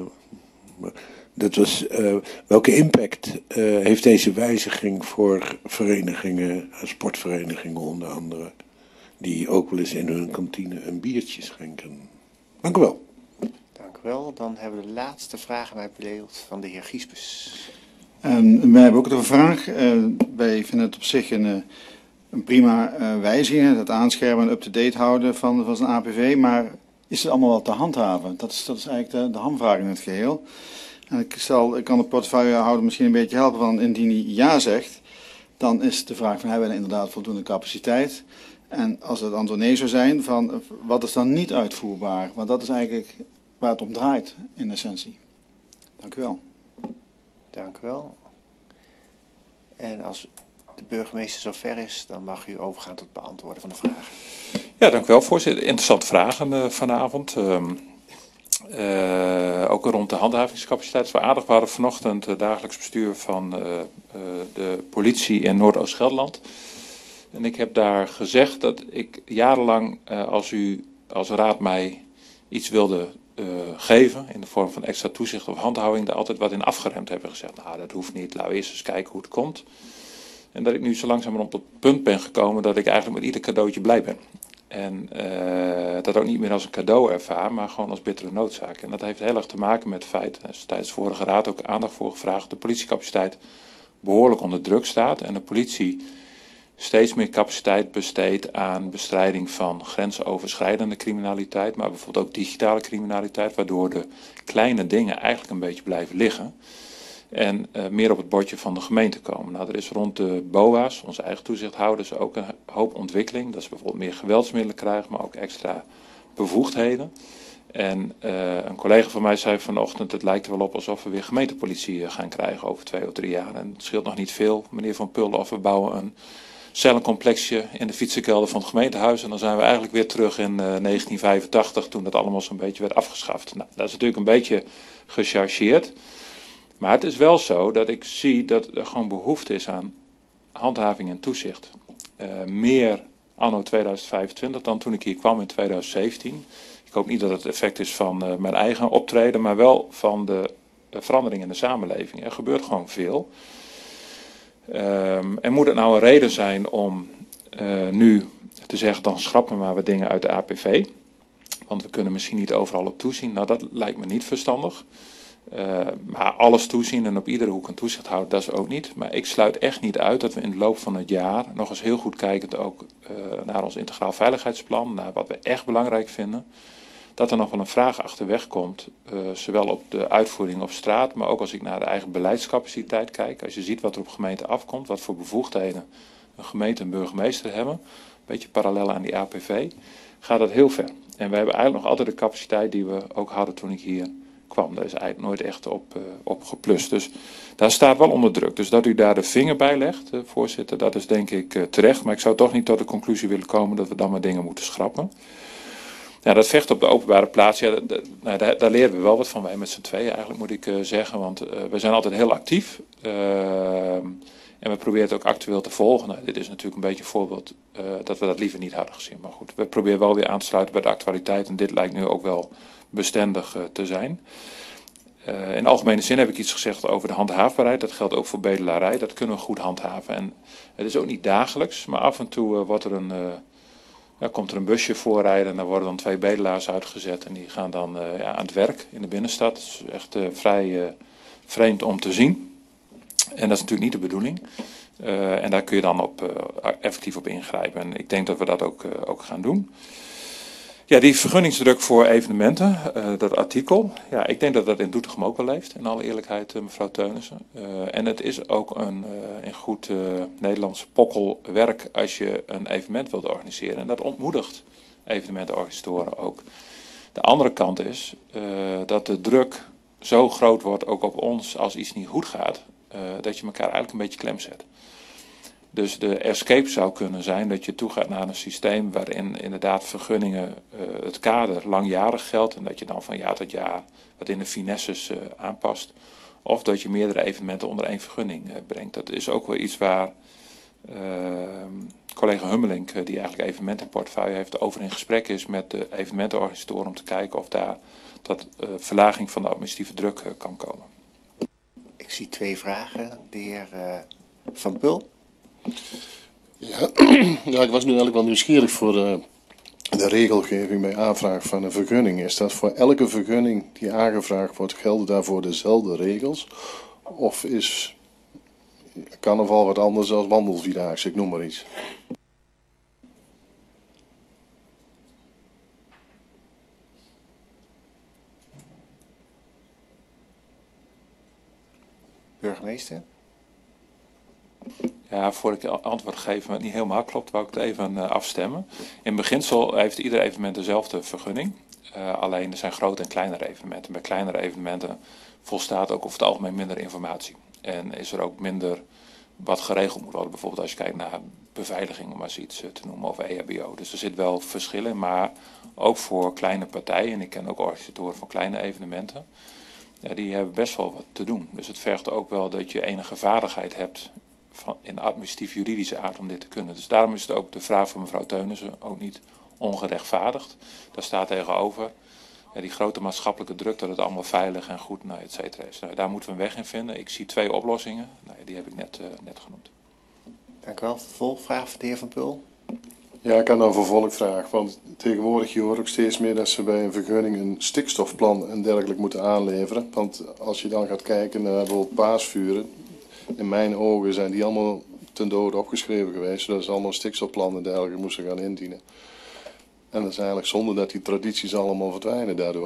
dat was, uh, welke impact uh, heeft deze wijziging voor verenigingen, sportverenigingen onder andere, die ook wel eens in hun kantine een biertje schenken? Dank u wel. Dank u wel. Dan hebben we de laatste vraag mij bedeeld van de heer Giespes. Um, wij hebben ook nog een vraag. Uh, wij vinden het op zich een, uh, een prima uh, wijziging, het aanschermen en up-to-date houden van, van zijn A P V, maar is het allemaal wel te handhaven? Dat is, dat is eigenlijk de, de hamvraag in het geheel. En ik, zal, ik kan de portefeuillehouder misschien een beetje helpen, want indien hij ja zegt, dan is de vraag van hebben we inderdaad voldoende capaciteit? En als het antwoord nee zou zijn, van wat is dan niet uitvoerbaar? Want dat is eigenlijk waar het om draait in essentie. Dank u wel. Dank u wel. En als de burgemeester zover is, dan mag u overgaan tot het beantwoorden van de vragen. Ja, dank u wel, voorzitter. Interessante vragen uh, vanavond. Uh, uh, ook rond de handhavingscapaciteit. We aardig waren vanochtend het dagelijks bestuur van uh, uh, de politie in Noordoost-Gelderland. En ik heb daar gezegd dat ik jarenlang, uh, als u als raad mij iets wilde Uh, geven in de vorm van extra toezicht of handhaving, daar altijd wat in afgeremd hebben gezegd. Nou, dat hoeft niet, laten we eerst eens kijken hoe het komt. En dat ik nu zo langzamerhand op het punt ben gekomen dat ik eigenlijk met ieder cadeautje blij ben. En uh, dat ook niet meer als een cadeau ervaar, maar gewoon als bittere noodzaak. En dat heeft heel erg te maken met het feit, er is tijdens de vorige raad ook aandacht voor gevraagd, dat de politiecapaciteit behoorlijk onder druk staat en de politie steeds meer capaciteit besteedt aan bestrijding van grensoverschrijdende criminaliteit, maar bijvoorbeeld ook digitale criminaliteit, waardoor de kleine dingen eigenlijk een beetje blijven liggen en uh, meer op het bordje van de gemeente komen. Nou, er is rond de B O A's, onze eigen toezichthouders, ook een hoop ontwikkeling. Dat ze bijvoorbeeld meer geweldsmiddelen krijgen, maar ook extra bevoegdheden. En uh, een collega van mij zei vanochtend, het lijkt er wel op alsof we weer gemeentepolitie gaan krijgen over twee of drie jaar. En het scheelt nog niet veel, meneer Van Pullen, of we bouwen een cellencomplexje in de fietsenkelder van het gemeentehuis. En dan zijn we eigenlijk weer terug in uh, negentien vijfentachtig, toen dat allemaal zo'n beetje werd afgeschaft. Nou, dat is natuurlijk een beetje gechargeerd. Maar het is wel zo dat ik zie dat er gewoon behoefte is aan handhaving en toezicht. Uh, meer anno tweeduizend vijfentwintig dan toen ik hier kwam in tweeduizend zeventien. Ik hoop niet dat het effect is van uh, mijn eigen optreden, maar wel van de uh, verandering in de samenleving. Er gebeurt gewoon veel. Um, en moet het nou een reden zijn om uh, nu te zeggen, dan schrappen we maar wat dingen uit de A P V. Want we kunnen misschien niet overal op toezien. Nou, dat lijkt me niet verstandig. Uh, maar alles toezien en op iedere hoek een toezicht houden, dat is ook niet. Maar ik sluit echt niet uit dat we in de loop van het jaar nog eens heel goed kijkend ook uh, naar ons integraal veiligheidsplan, naar wat we echt belangrijk vinden, dat er nog wel een vraag achterweg komt, uh, zowel op de uitvoering op straat, maar ook als ik naar de eigen beleidscapaciteit kijk. Als je ziet wat er op gemeenten afkomt, wat voor bevoegdheden een gemeente en burgemeester hebben, een beetje parallel aan die A P V, gaat dat heel ver. En we hebben eigenlijk nog altijd de capaciteit die we ook hadden toen ik hier kwam. Daar is eigenlijk nooit echt op, uh, op geplust. Dus daar staat wel onder druk. Dus dat u daar de vinger bij legt, uh, voorzitter, dat is denk ik uh, terecht. Maar ik zou toch niet tot de conclusie willen komen dat we dan maar dingen moeten schrappen. Ja, dat vecht op de openbare plaats, ja, dat, dat, nou, daar, daar leren we wel wat van, wij met z'n tweeën eigenlijk moet ik uh, zeggen. Want uh, we zijn altijd heel actief. Uh, en we proberen het ook actueel te volgen. Nou, dit is natuurlijk een beetje een voorbeeld uh, dat we dat liever niet hadden gezien. Maar goed, we proberen wel weer aan te sluiten bij de actualiteit. En dit lijkt nu ook wel bestendig uh, te zijn. Uh, in algemene zin heb ik iets gezegd over de handhaafbaarheid. Dat geldt ook voor bedelarij. Dat kunnen we goed handhaven. En het is ook niet dagelijks, maar af en toe uh, wordt er een, uh, ja, komt er een busje voorrijden. En daar worden dan twee bedelaars uitgezet. En die gaan dan uh, ja, aan het werk in de binnenstad. Dat is echt uh, vrij uh, vreemd om te zien. En dat is natuurlijk niet de bedoeling. Uh, en daar kun je dan op, uh, effectief op ingrijpen. En ik denk dat we dat ook, uh, ook gaan doen. Ja, die vergunningsdruk voor evenementen, uh, dat artikel. Ja, ik denk dat dat in Doetinchem ook wel leeft, in alle eerlijkheid, uh, mevrouw Teunissen. Uh, en het is ook een uh, in goed uh, Nederlands pokkelwerk als je een evenement wilt organiseren. En dat ontmoedigt evenementenorganisatoren ook. De andere kant is uh, dat de druk zo groot wordt, ook op ons, als iets niet goed gaat, uh, dat je elkaar eigenlijk een beetje klem zet. Dus de escape zou kunnen zijn dat je toegaat naar een systeem waarin inderdaad vergunningen, uh, het kader langjarig geldt en dat je dan van jaar tot jaar wat in de finesses uh, aanpast. Of dat je meerdere evenementen onder één vergunning uh, brengt. Dat is ook wel iets waar uh, collega Hummelink, uh, die eigenlijk evenementenportefeuille heeft, over in gesprek is met de evenementenorganisatoren om te kijken of daar tot uh, verlaging van de administratieve druk uh, kan komen. Ik zie twee vragen. De heer uh, Van Pul. Ja, ja, ik was nu eigenlijk wel nieuwsgierig voor de, de regelgeving bij aanvraag van een vergunning. Is dat voor elke vergunning die aangevraagd wordt, gelden daarvoor dezelfde regels? Of is carnaval wat anders dan wandelvierdaagse, ik noem maar iets? Burgemeester. Ja, voordat ik antwoord geef, wat niet helemaal klopt, wou ik het even uh, afstemmen. In beginsel heeft ieder evenement dezelfde vergunning. Uh, alleen er zijn grote en kleinere evenementen. Bij kleinere evenementen volstaat ook over het algemeen minder informatie. En is er ook minder wat geregeld moet worden. Bijvoorbeeld als je kijkt naar beveiliging, om maar zoiets uh, te noemen, of E H B O. Dus er zit wel verschil in, maar ook voor kleine partijen, en ik ken ook organisatoren van kleine evenementen, ja, die hebben best wel wat te doen. Dus het vergt ook wel dat je enige vaardigheid hebt van, in administratief-juridische aard om dit te kunnen. Dus daarom is het ook de vraag van mevrouw Teunissen ook niet ongerechtvaardigd. Daar staat tegenover ja, die grote maatschappelijke druk dat het allemaal veilig en goed, nou, et cetera is. Nou, daar moeten we een weg in vinden. Ik zie twee oplossingen. Nou, die heb ik net, uh, net genoemd. Dank u wel. Vervolgvraag van de heer Van Pul. Ja, ik had nou een vervolgvraag. Want tegenwoordig je hoort ook steeds meer dat ze bij een vergunning een stikstofplan en dergelijke moeten aanleveren. Want als je dan gaat kijken naar bijvoorbeeld paasvuren, in mijn ogen zijn die allemaal ten dode opgeschreven geweest, zodat ze allemaal een stikstofplan en dergelijke moesten gaan indienen. En dat is eigenlijk zonde dat die tradities allemaal verdwijnen daardoor.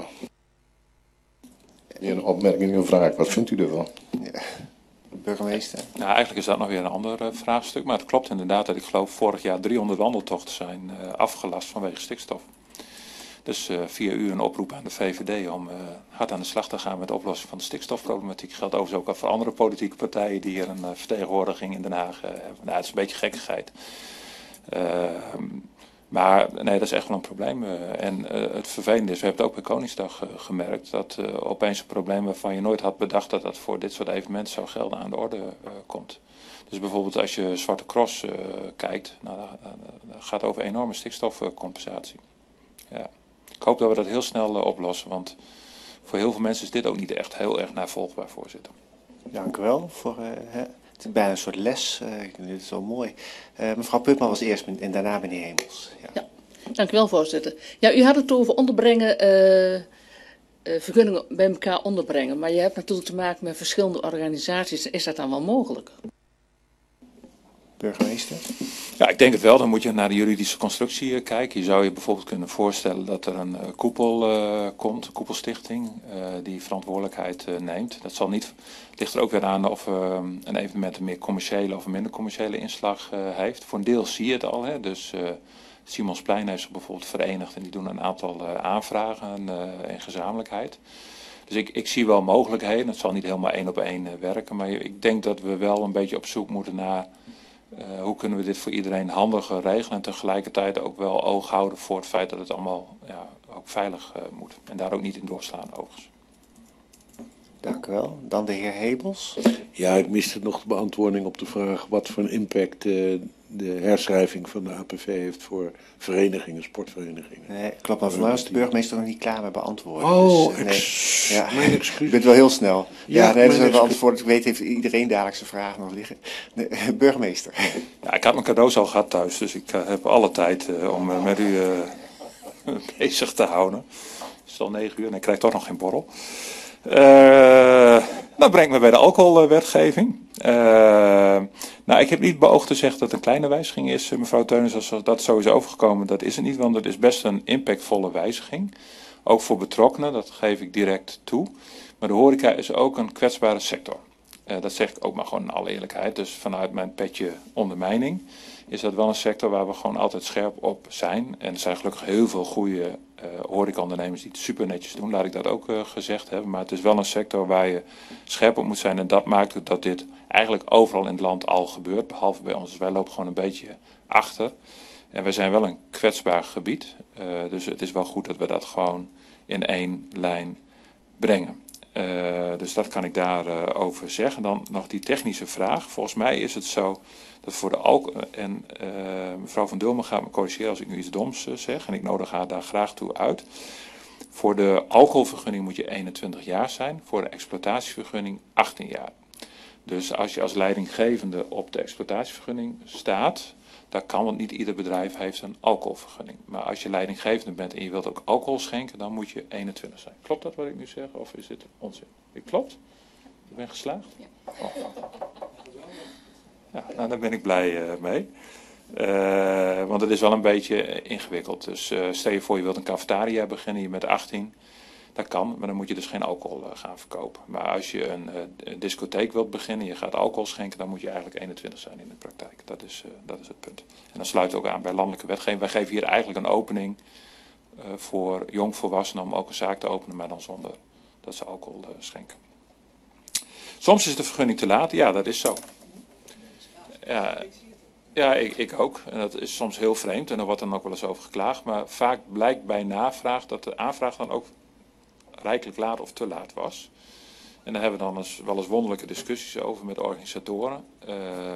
Hier een opmerking en een vraag. Wat vindt u ervan? Ja. Burgemeester. Nou, eigenlijk is dat nog weer een ander uh, vraagstuk. Maar het klopt inderdaad dat ik geloof vorig jaar driehonderd wandeltochten zijn uh, afgelast vanwege stikstof. Dus uh, via u een oproep aan de V V D om uh, hard aan de slag te gaan met de oplossing van de stikstofproblematiek. Geldt overigens ook voor andere politieke partijen die hier een uh, vertegenwoordiging in Den Haag uh, hebben. Nou, het is een beetje gekkigheid. Uh, maar nee, dat is echt wel een probleem. Uh, en uh, het vervelende is, we hebben het ook bij Koningsdag uh, gemerkt, dat uh, opeens een probleem waarvan je nooit had bedacht dat dat voor dit soort evenementen zou gelden aan de orde uh, komt. Dus bijvoorbeeld als je Zwarte Cross uh, kijkt, nou, dat uh, gaat over enorme stikstofcompensatie. Ja. Ik hoop dat we dat heel snel uh, oplossen, want voor heel veel mensen is dit ook niet echt heel erg navolgbaar, voorzitter. Dank u wel. Voor, uh, hè. Het is bijna een soort les. Uh, ik vind dit zo mooi. Uh, mevrouw Putman was eerst en daarna meneer Hemels. Ja. Ja, dank u wel, voorzitter. Ja, u had het over onderbrengen uh, uh, vergunningen bij elkaar onderbrengen. Maar je hebt natuurlijk te maken met verschillende organisaties. Is dat dan wel mogelijk? Burgemeester? Ja, ik denk het wel. Dan moet je naar de juridische constructie uh, kijken. Je zou je bijvoorbeeld kunnen voorstellen dat er een uh, koepel uh, komt, een koepelstichting, uh, die verantwoordelijkheid uh, neemt. Dat zal niet, het ligt er ook weer aan of uh, een evenement een meer commerciële of een minder commerciële inslag uh, heeft. Voor een deel zie je het al. Hè. Dus uh, Simonsplein heeft zich bijvoorbeeld verenigd en die doen een aantal uh, aanvragen uh, in gezamenlijkheid. Dus ik, ik zie wel mogelijkheden. Het zal niet helemaal één op één uh, werken, maar ik denk dat we wel een beetje op zoek moeten naar Uh, hoe kunnen we dit voor iedereen handiger regelen en tegelijkertijd ook wel oog houden voor het feit dat het allemaal ja, ook veilig uh, moet. En daar ook niet in doorslaan overigens. Dank u wel. Dan de heer Hebels. Ja, ik miste nog de beantwoording op de vraag wat voor een impact uh, de herschrijving van de A P V heeft voor verenigingen, sportverenigingen. Nee, klopt, maar vandaag is de burgemeester nog niet klaar met beantwoorden. Oh, dus, uh, ex nee. Ja. mijn excuus. Je bent wel heel snel. Ja, Ja, nee, dat is mijn een antwoord. Ik weet, heeft iedereen dadelijk zijn vraag nog liggen. Nee, burgemeester. Ja, ik had mijn cadeaus al gehad thuis, dus ik uh, heb alle tijd uh, om uh, met u uh, bezig te houden. Het is al negen uur en ik krijg toch nog geen borrel. Uh, dat brengt me bij de alcoholwetgeving. Uh, nou, ik heb niet beoogd te zeggen dat het een kleine wijziging is, mevrouw Teunis, als dat zo is overgekomen. Dat is het niet, want het is best een impactvolle wijziging. Ook voor betrokkenen, dat geef ik direct toe. Maar de horeca is ook een kwetsbare sector. Uh, dat zeg ik ook maar gewoon in alle eerlijkheid. Dus vanuit mijn petje ondermijning is dat wel een sector waar we gewoon altijd scherp op zijn. En er zijn gelukkig heel veel goede uh, horecaondernemers die het super netjes doen, laat ik dat ook uh, gezegd hebben. Maar het is wel een sector waar je scherp op moet zijn. En dat maakt het dat dit eigenlijk overal in het land al gebeurt, behalve bij ons. Dus wij lopen gewoon een beetje achter. En wij zijn wel een kwetsbaar gebied. Uh, dus het is wel goed dat we dat gewoon in één lijn brengen. Uh, dus dat kan ik daarover uh, over zeggen. Dan nog die technische vraag. Volgens mij is het zo dat voor de alcohol... En uh, mevrouw Van Dulmen gaat me corrigeren als ik nu iets doms uh, zeg. En ik nodig haar daar graag toe uit. Voor de alcoholvergunning moet je eenentwintig jaar zijn. Voor de exploitatievergunning achttien jaar. Dus als je als leidinggevende op de exploitatievergunning staat, dat kan, want niet ieder bedrijf heeft een alcoholvergunning. Maar als je leidinggevende bent en je wilt ook alcohol schenken, dan moet je eenentwintig zijn. Klopt dat wat ik nu zeg, of is dit onzin? Ik klopt? Ik ben geslaagd? Ja. Oh. Ja, nou, daar ben ik blij uh, mee. Uh, want het is wel een beetje ingewikkeld. Dus uh, stel je voor je wilt een cafetaria beginnen, je met achttien. Dat kan, maar dan moet je dus geen alcohol uh, gaan verkopen. Maar als je een uh, discotheek wilt beginnen, je gaat alcohol schenken, dan moet je eigenlijk eenentwintig zijn in de praktijk. Dat is, uh, dat is het punt. En dan sluit ook aan bij landelijke wetgeving. Wij geven hier eigenlijk een opening uh, voor jongvolwassenen om ook een zaak te openen, maar dan zonder dat ze alcohol uh, schenken. Soms is de vergunning te laat. Ja, dat is zo. Ja, ja ik, ik ook. En dat is soms heel vreemd en er wordt dan ook wel eens over geklaagd. Maar vaak blijkt bij navraag dat de aanvraag dan ook rijkelijk laat of te laat was. En daar hebben we dan eens, wel eens wonderlijke discussies over met de organisatoren. Uh,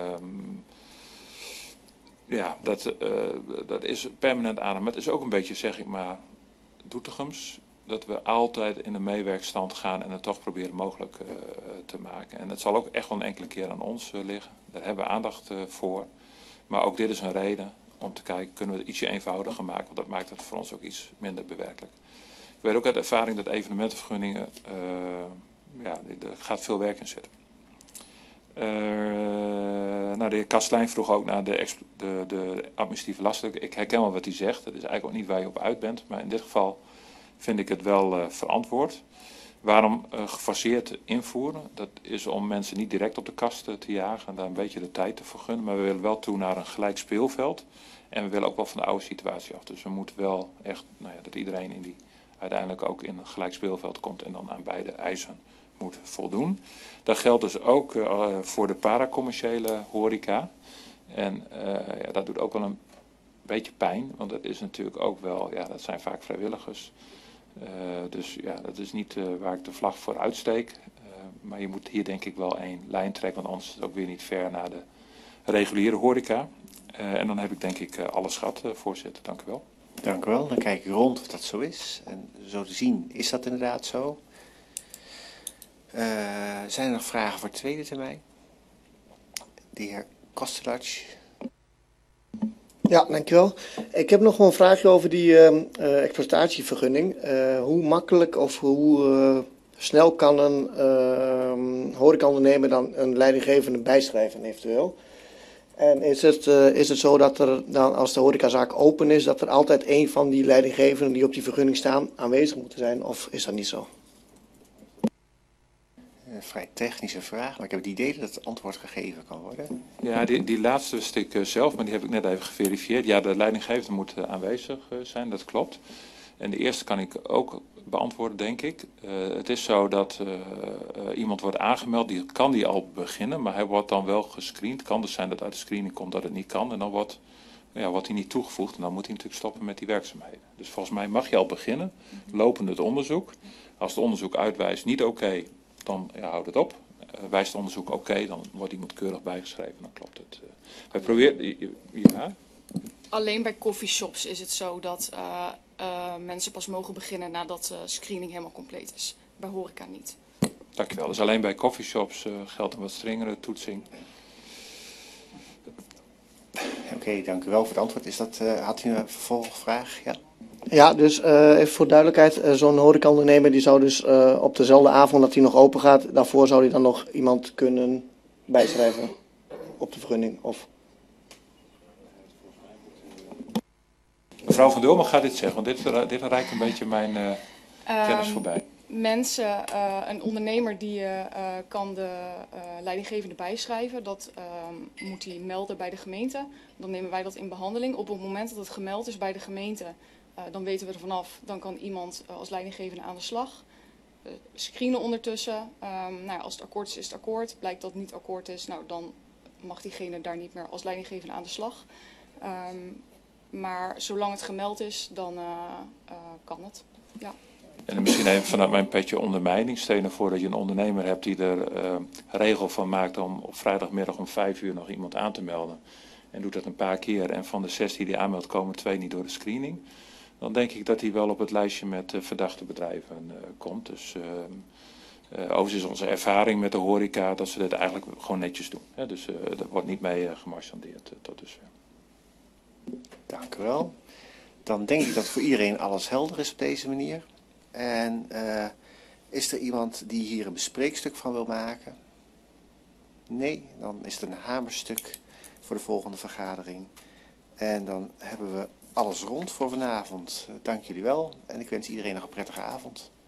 ja, dat, uh, dat is permanent aan. Maar het is ook een beetje, zeg ik maar, Doetinchems. Dat we altijd in de meewerkstand gaan en het toch proberen mogelijk uh, te maken. En het zal ook echt wel een enkele keer aan ons uh, liggen. Daar hebben we aandacht uh, voor. Maar ook dit is een reden om te kijken, kunnen we het ietsje eenvoudiger maken. Want dat maakt het voor ons ook iets minder bewerkelijk. Ik weet ook uit ervaring dat evenementenvergunningen, uh, ja, er gaat veel werk in zitten. Uh, nou, de heer Kastelein vroeg ook naar de, de, de administratieve lasten. Ik herken wel wat hij zegt. Dat is eigenlijk ook niet waar je op uit bent. Maar in dit geval vind ik het wel uh, verantwoord. Waarom uh, gefaseerd invoeren? Dat is om mensen niet direct op de kast uh, te jagen en daar een beetje de tijd te vergunnen. Maar we willen wel toe naar een gelijk speelveld. En we willen ook wel van de oude situatie af. Dus we moeten wel echt, nou ja, dat iedereen in die uiteindelijk ook in een gelijk speelveld komt en dan aan beide eisen moet voldoen. Dat geldt dus ook uh, voor de paracommerciële horeca. En uh, ja, dat doet ook wel een beetje pijn, want dat is natuurlijk ook wel, ja, dat zijn vaak vrijwilligers. Uh, dus ja, dat is niet uh, waar ik de vlag voor uitsteek. Uh, maar je moet hier denk ik wel één lijn trekken, want anders is het ook weer niet ver naar de reguliere horeca. Uh, en dan heb ik denk ik uh, alles gehad, uh, voorzitter. Dank u wel. Dank u wel. Dan kijk ik rond of dat zo is. En zo te zien is dat inderdaad zo. Uh, zijn er nog vragen voor tweede termijn? De heer Kostelac. Ja, dankjewel. Ik heb nog wel een vraagje over die uh, uh, exploitatievergunning. Uh, hoe makkelijk of hoe uh, snel kan een uh, horecaondernemer dan een leidinggevende bijschrijven eventueel? En is het, uh, is het zo dat er dan, als de horecazaak open is, dat er altijd een van die leidinggevenden die op die vergunning staan aanwezig moeten zijn? Of is dat niet zo? Een vrij technische vraag, maar ik heb het idee dat het antwoord gegeven kan worden. Ja, die, die laatste wist ik uh, zelf, maar die heb ik net even geverifieerd. Ja, de leidinggevende moet uh, aanwezig uh, zijn, dat klopt. En de eerste kan ik ook beantwoorden, denk ik. Uh, het is zo dat uh, uh, iemand wordt aangemeld, die kan die al beginnen, maar hij wordt dan wel gescreend. Het kan dus zijn dat uit de screening komt dat het niet kan en dan wordt, ja, wordt hij niet toegevoegd en dan moet hij natuurlijk stoppen met die werkzaamheden. Dus volgens mij mag je al beginnen, lopend het onderzoek. Als het onderzoek uitwijst niet oké, okay, dan ja, houdt het op. Uh, wijst het onderzoek oké, okay, dan wordt iemand keurig bijgeschreven, dan klopt het. Uh, wij proberen, ja... Alleen bij coffeeshops is het zo dat uh, uh, mensen pas mogen beginnen nadat de uh, screening helemaal compleet is. Bij horeca niet. Dankjewel. Dus alleen bij coffeeshops uh, geldt een wat strengere toetsing. Oké, okay, dank u wel voor het antwoord. Is dat, uh, had u een vervolgvraag? Ja. Ja, dus uh, even voor duidelijkheid, uh, zo'n horecaondernemer die zou dus uh, op dezelfde avond dat hij nog open gaat, daarvoor zou hij dan nog iemand kunnen bijschrijven op de vergunning? Of... Mevrouw Van Dulmen gaat dit zeggen, want dit, dit reikt een beetje mijn uh, kennis um, voorbij. Mensen, uh, een ondernemer die uh, kan de uh, leidinggevende bijschrijven, dat uh, moet hij melden bij de gemeente. Dan nemen wij dat in behandeling. Op het moment dat het gemeld is bij de gemeente, uh, dan weten we er vanaf. Dan kan iemand uh, als leidinggevende aan de slag. Uh, screenen ondertussen. Um, nou, als het akkoord is, is het akkoord. Blijkt dat het niet akkoord is, nou, dan mag diegene daar niet meer als leidinggevende aan de slag. Um, maar zolang het gemeld is, dan uh, uh, kan het. Ja. En misschien even vanuit mijn petje ondermijning. Stel je voor dat je een ondernemer hebt die er uh, regel van maakt om op vrijdagmiddag om vijf uur nog iemand aan te melden. En doet dat een paar keer en van de zes die hij aanmeldt komen twee niet door de screening. Dan denk ik dat hij wel op het lijstje met uh, verdachte bedrijven uh, komt. Dus uh, uh, overigens is onze ervaring met de horeca dat ze dit eigenlijk gewoon netjes doen. Hè? Dus uh, er wordt niet mee uh, gemarchandeerd uh, tot dusver. Dank u wel. Dan denk ik dat voor iedereen alles helder is op deze manier. En uh, is er iemand die hier een bespreekstuk van wil maken? Nee, dan is het een hamerstuk voor de volgende vergadering. En dan hebben we alles rond voor vanavond. Dank jullie wel en ik wens iedereen nog een prettige avond.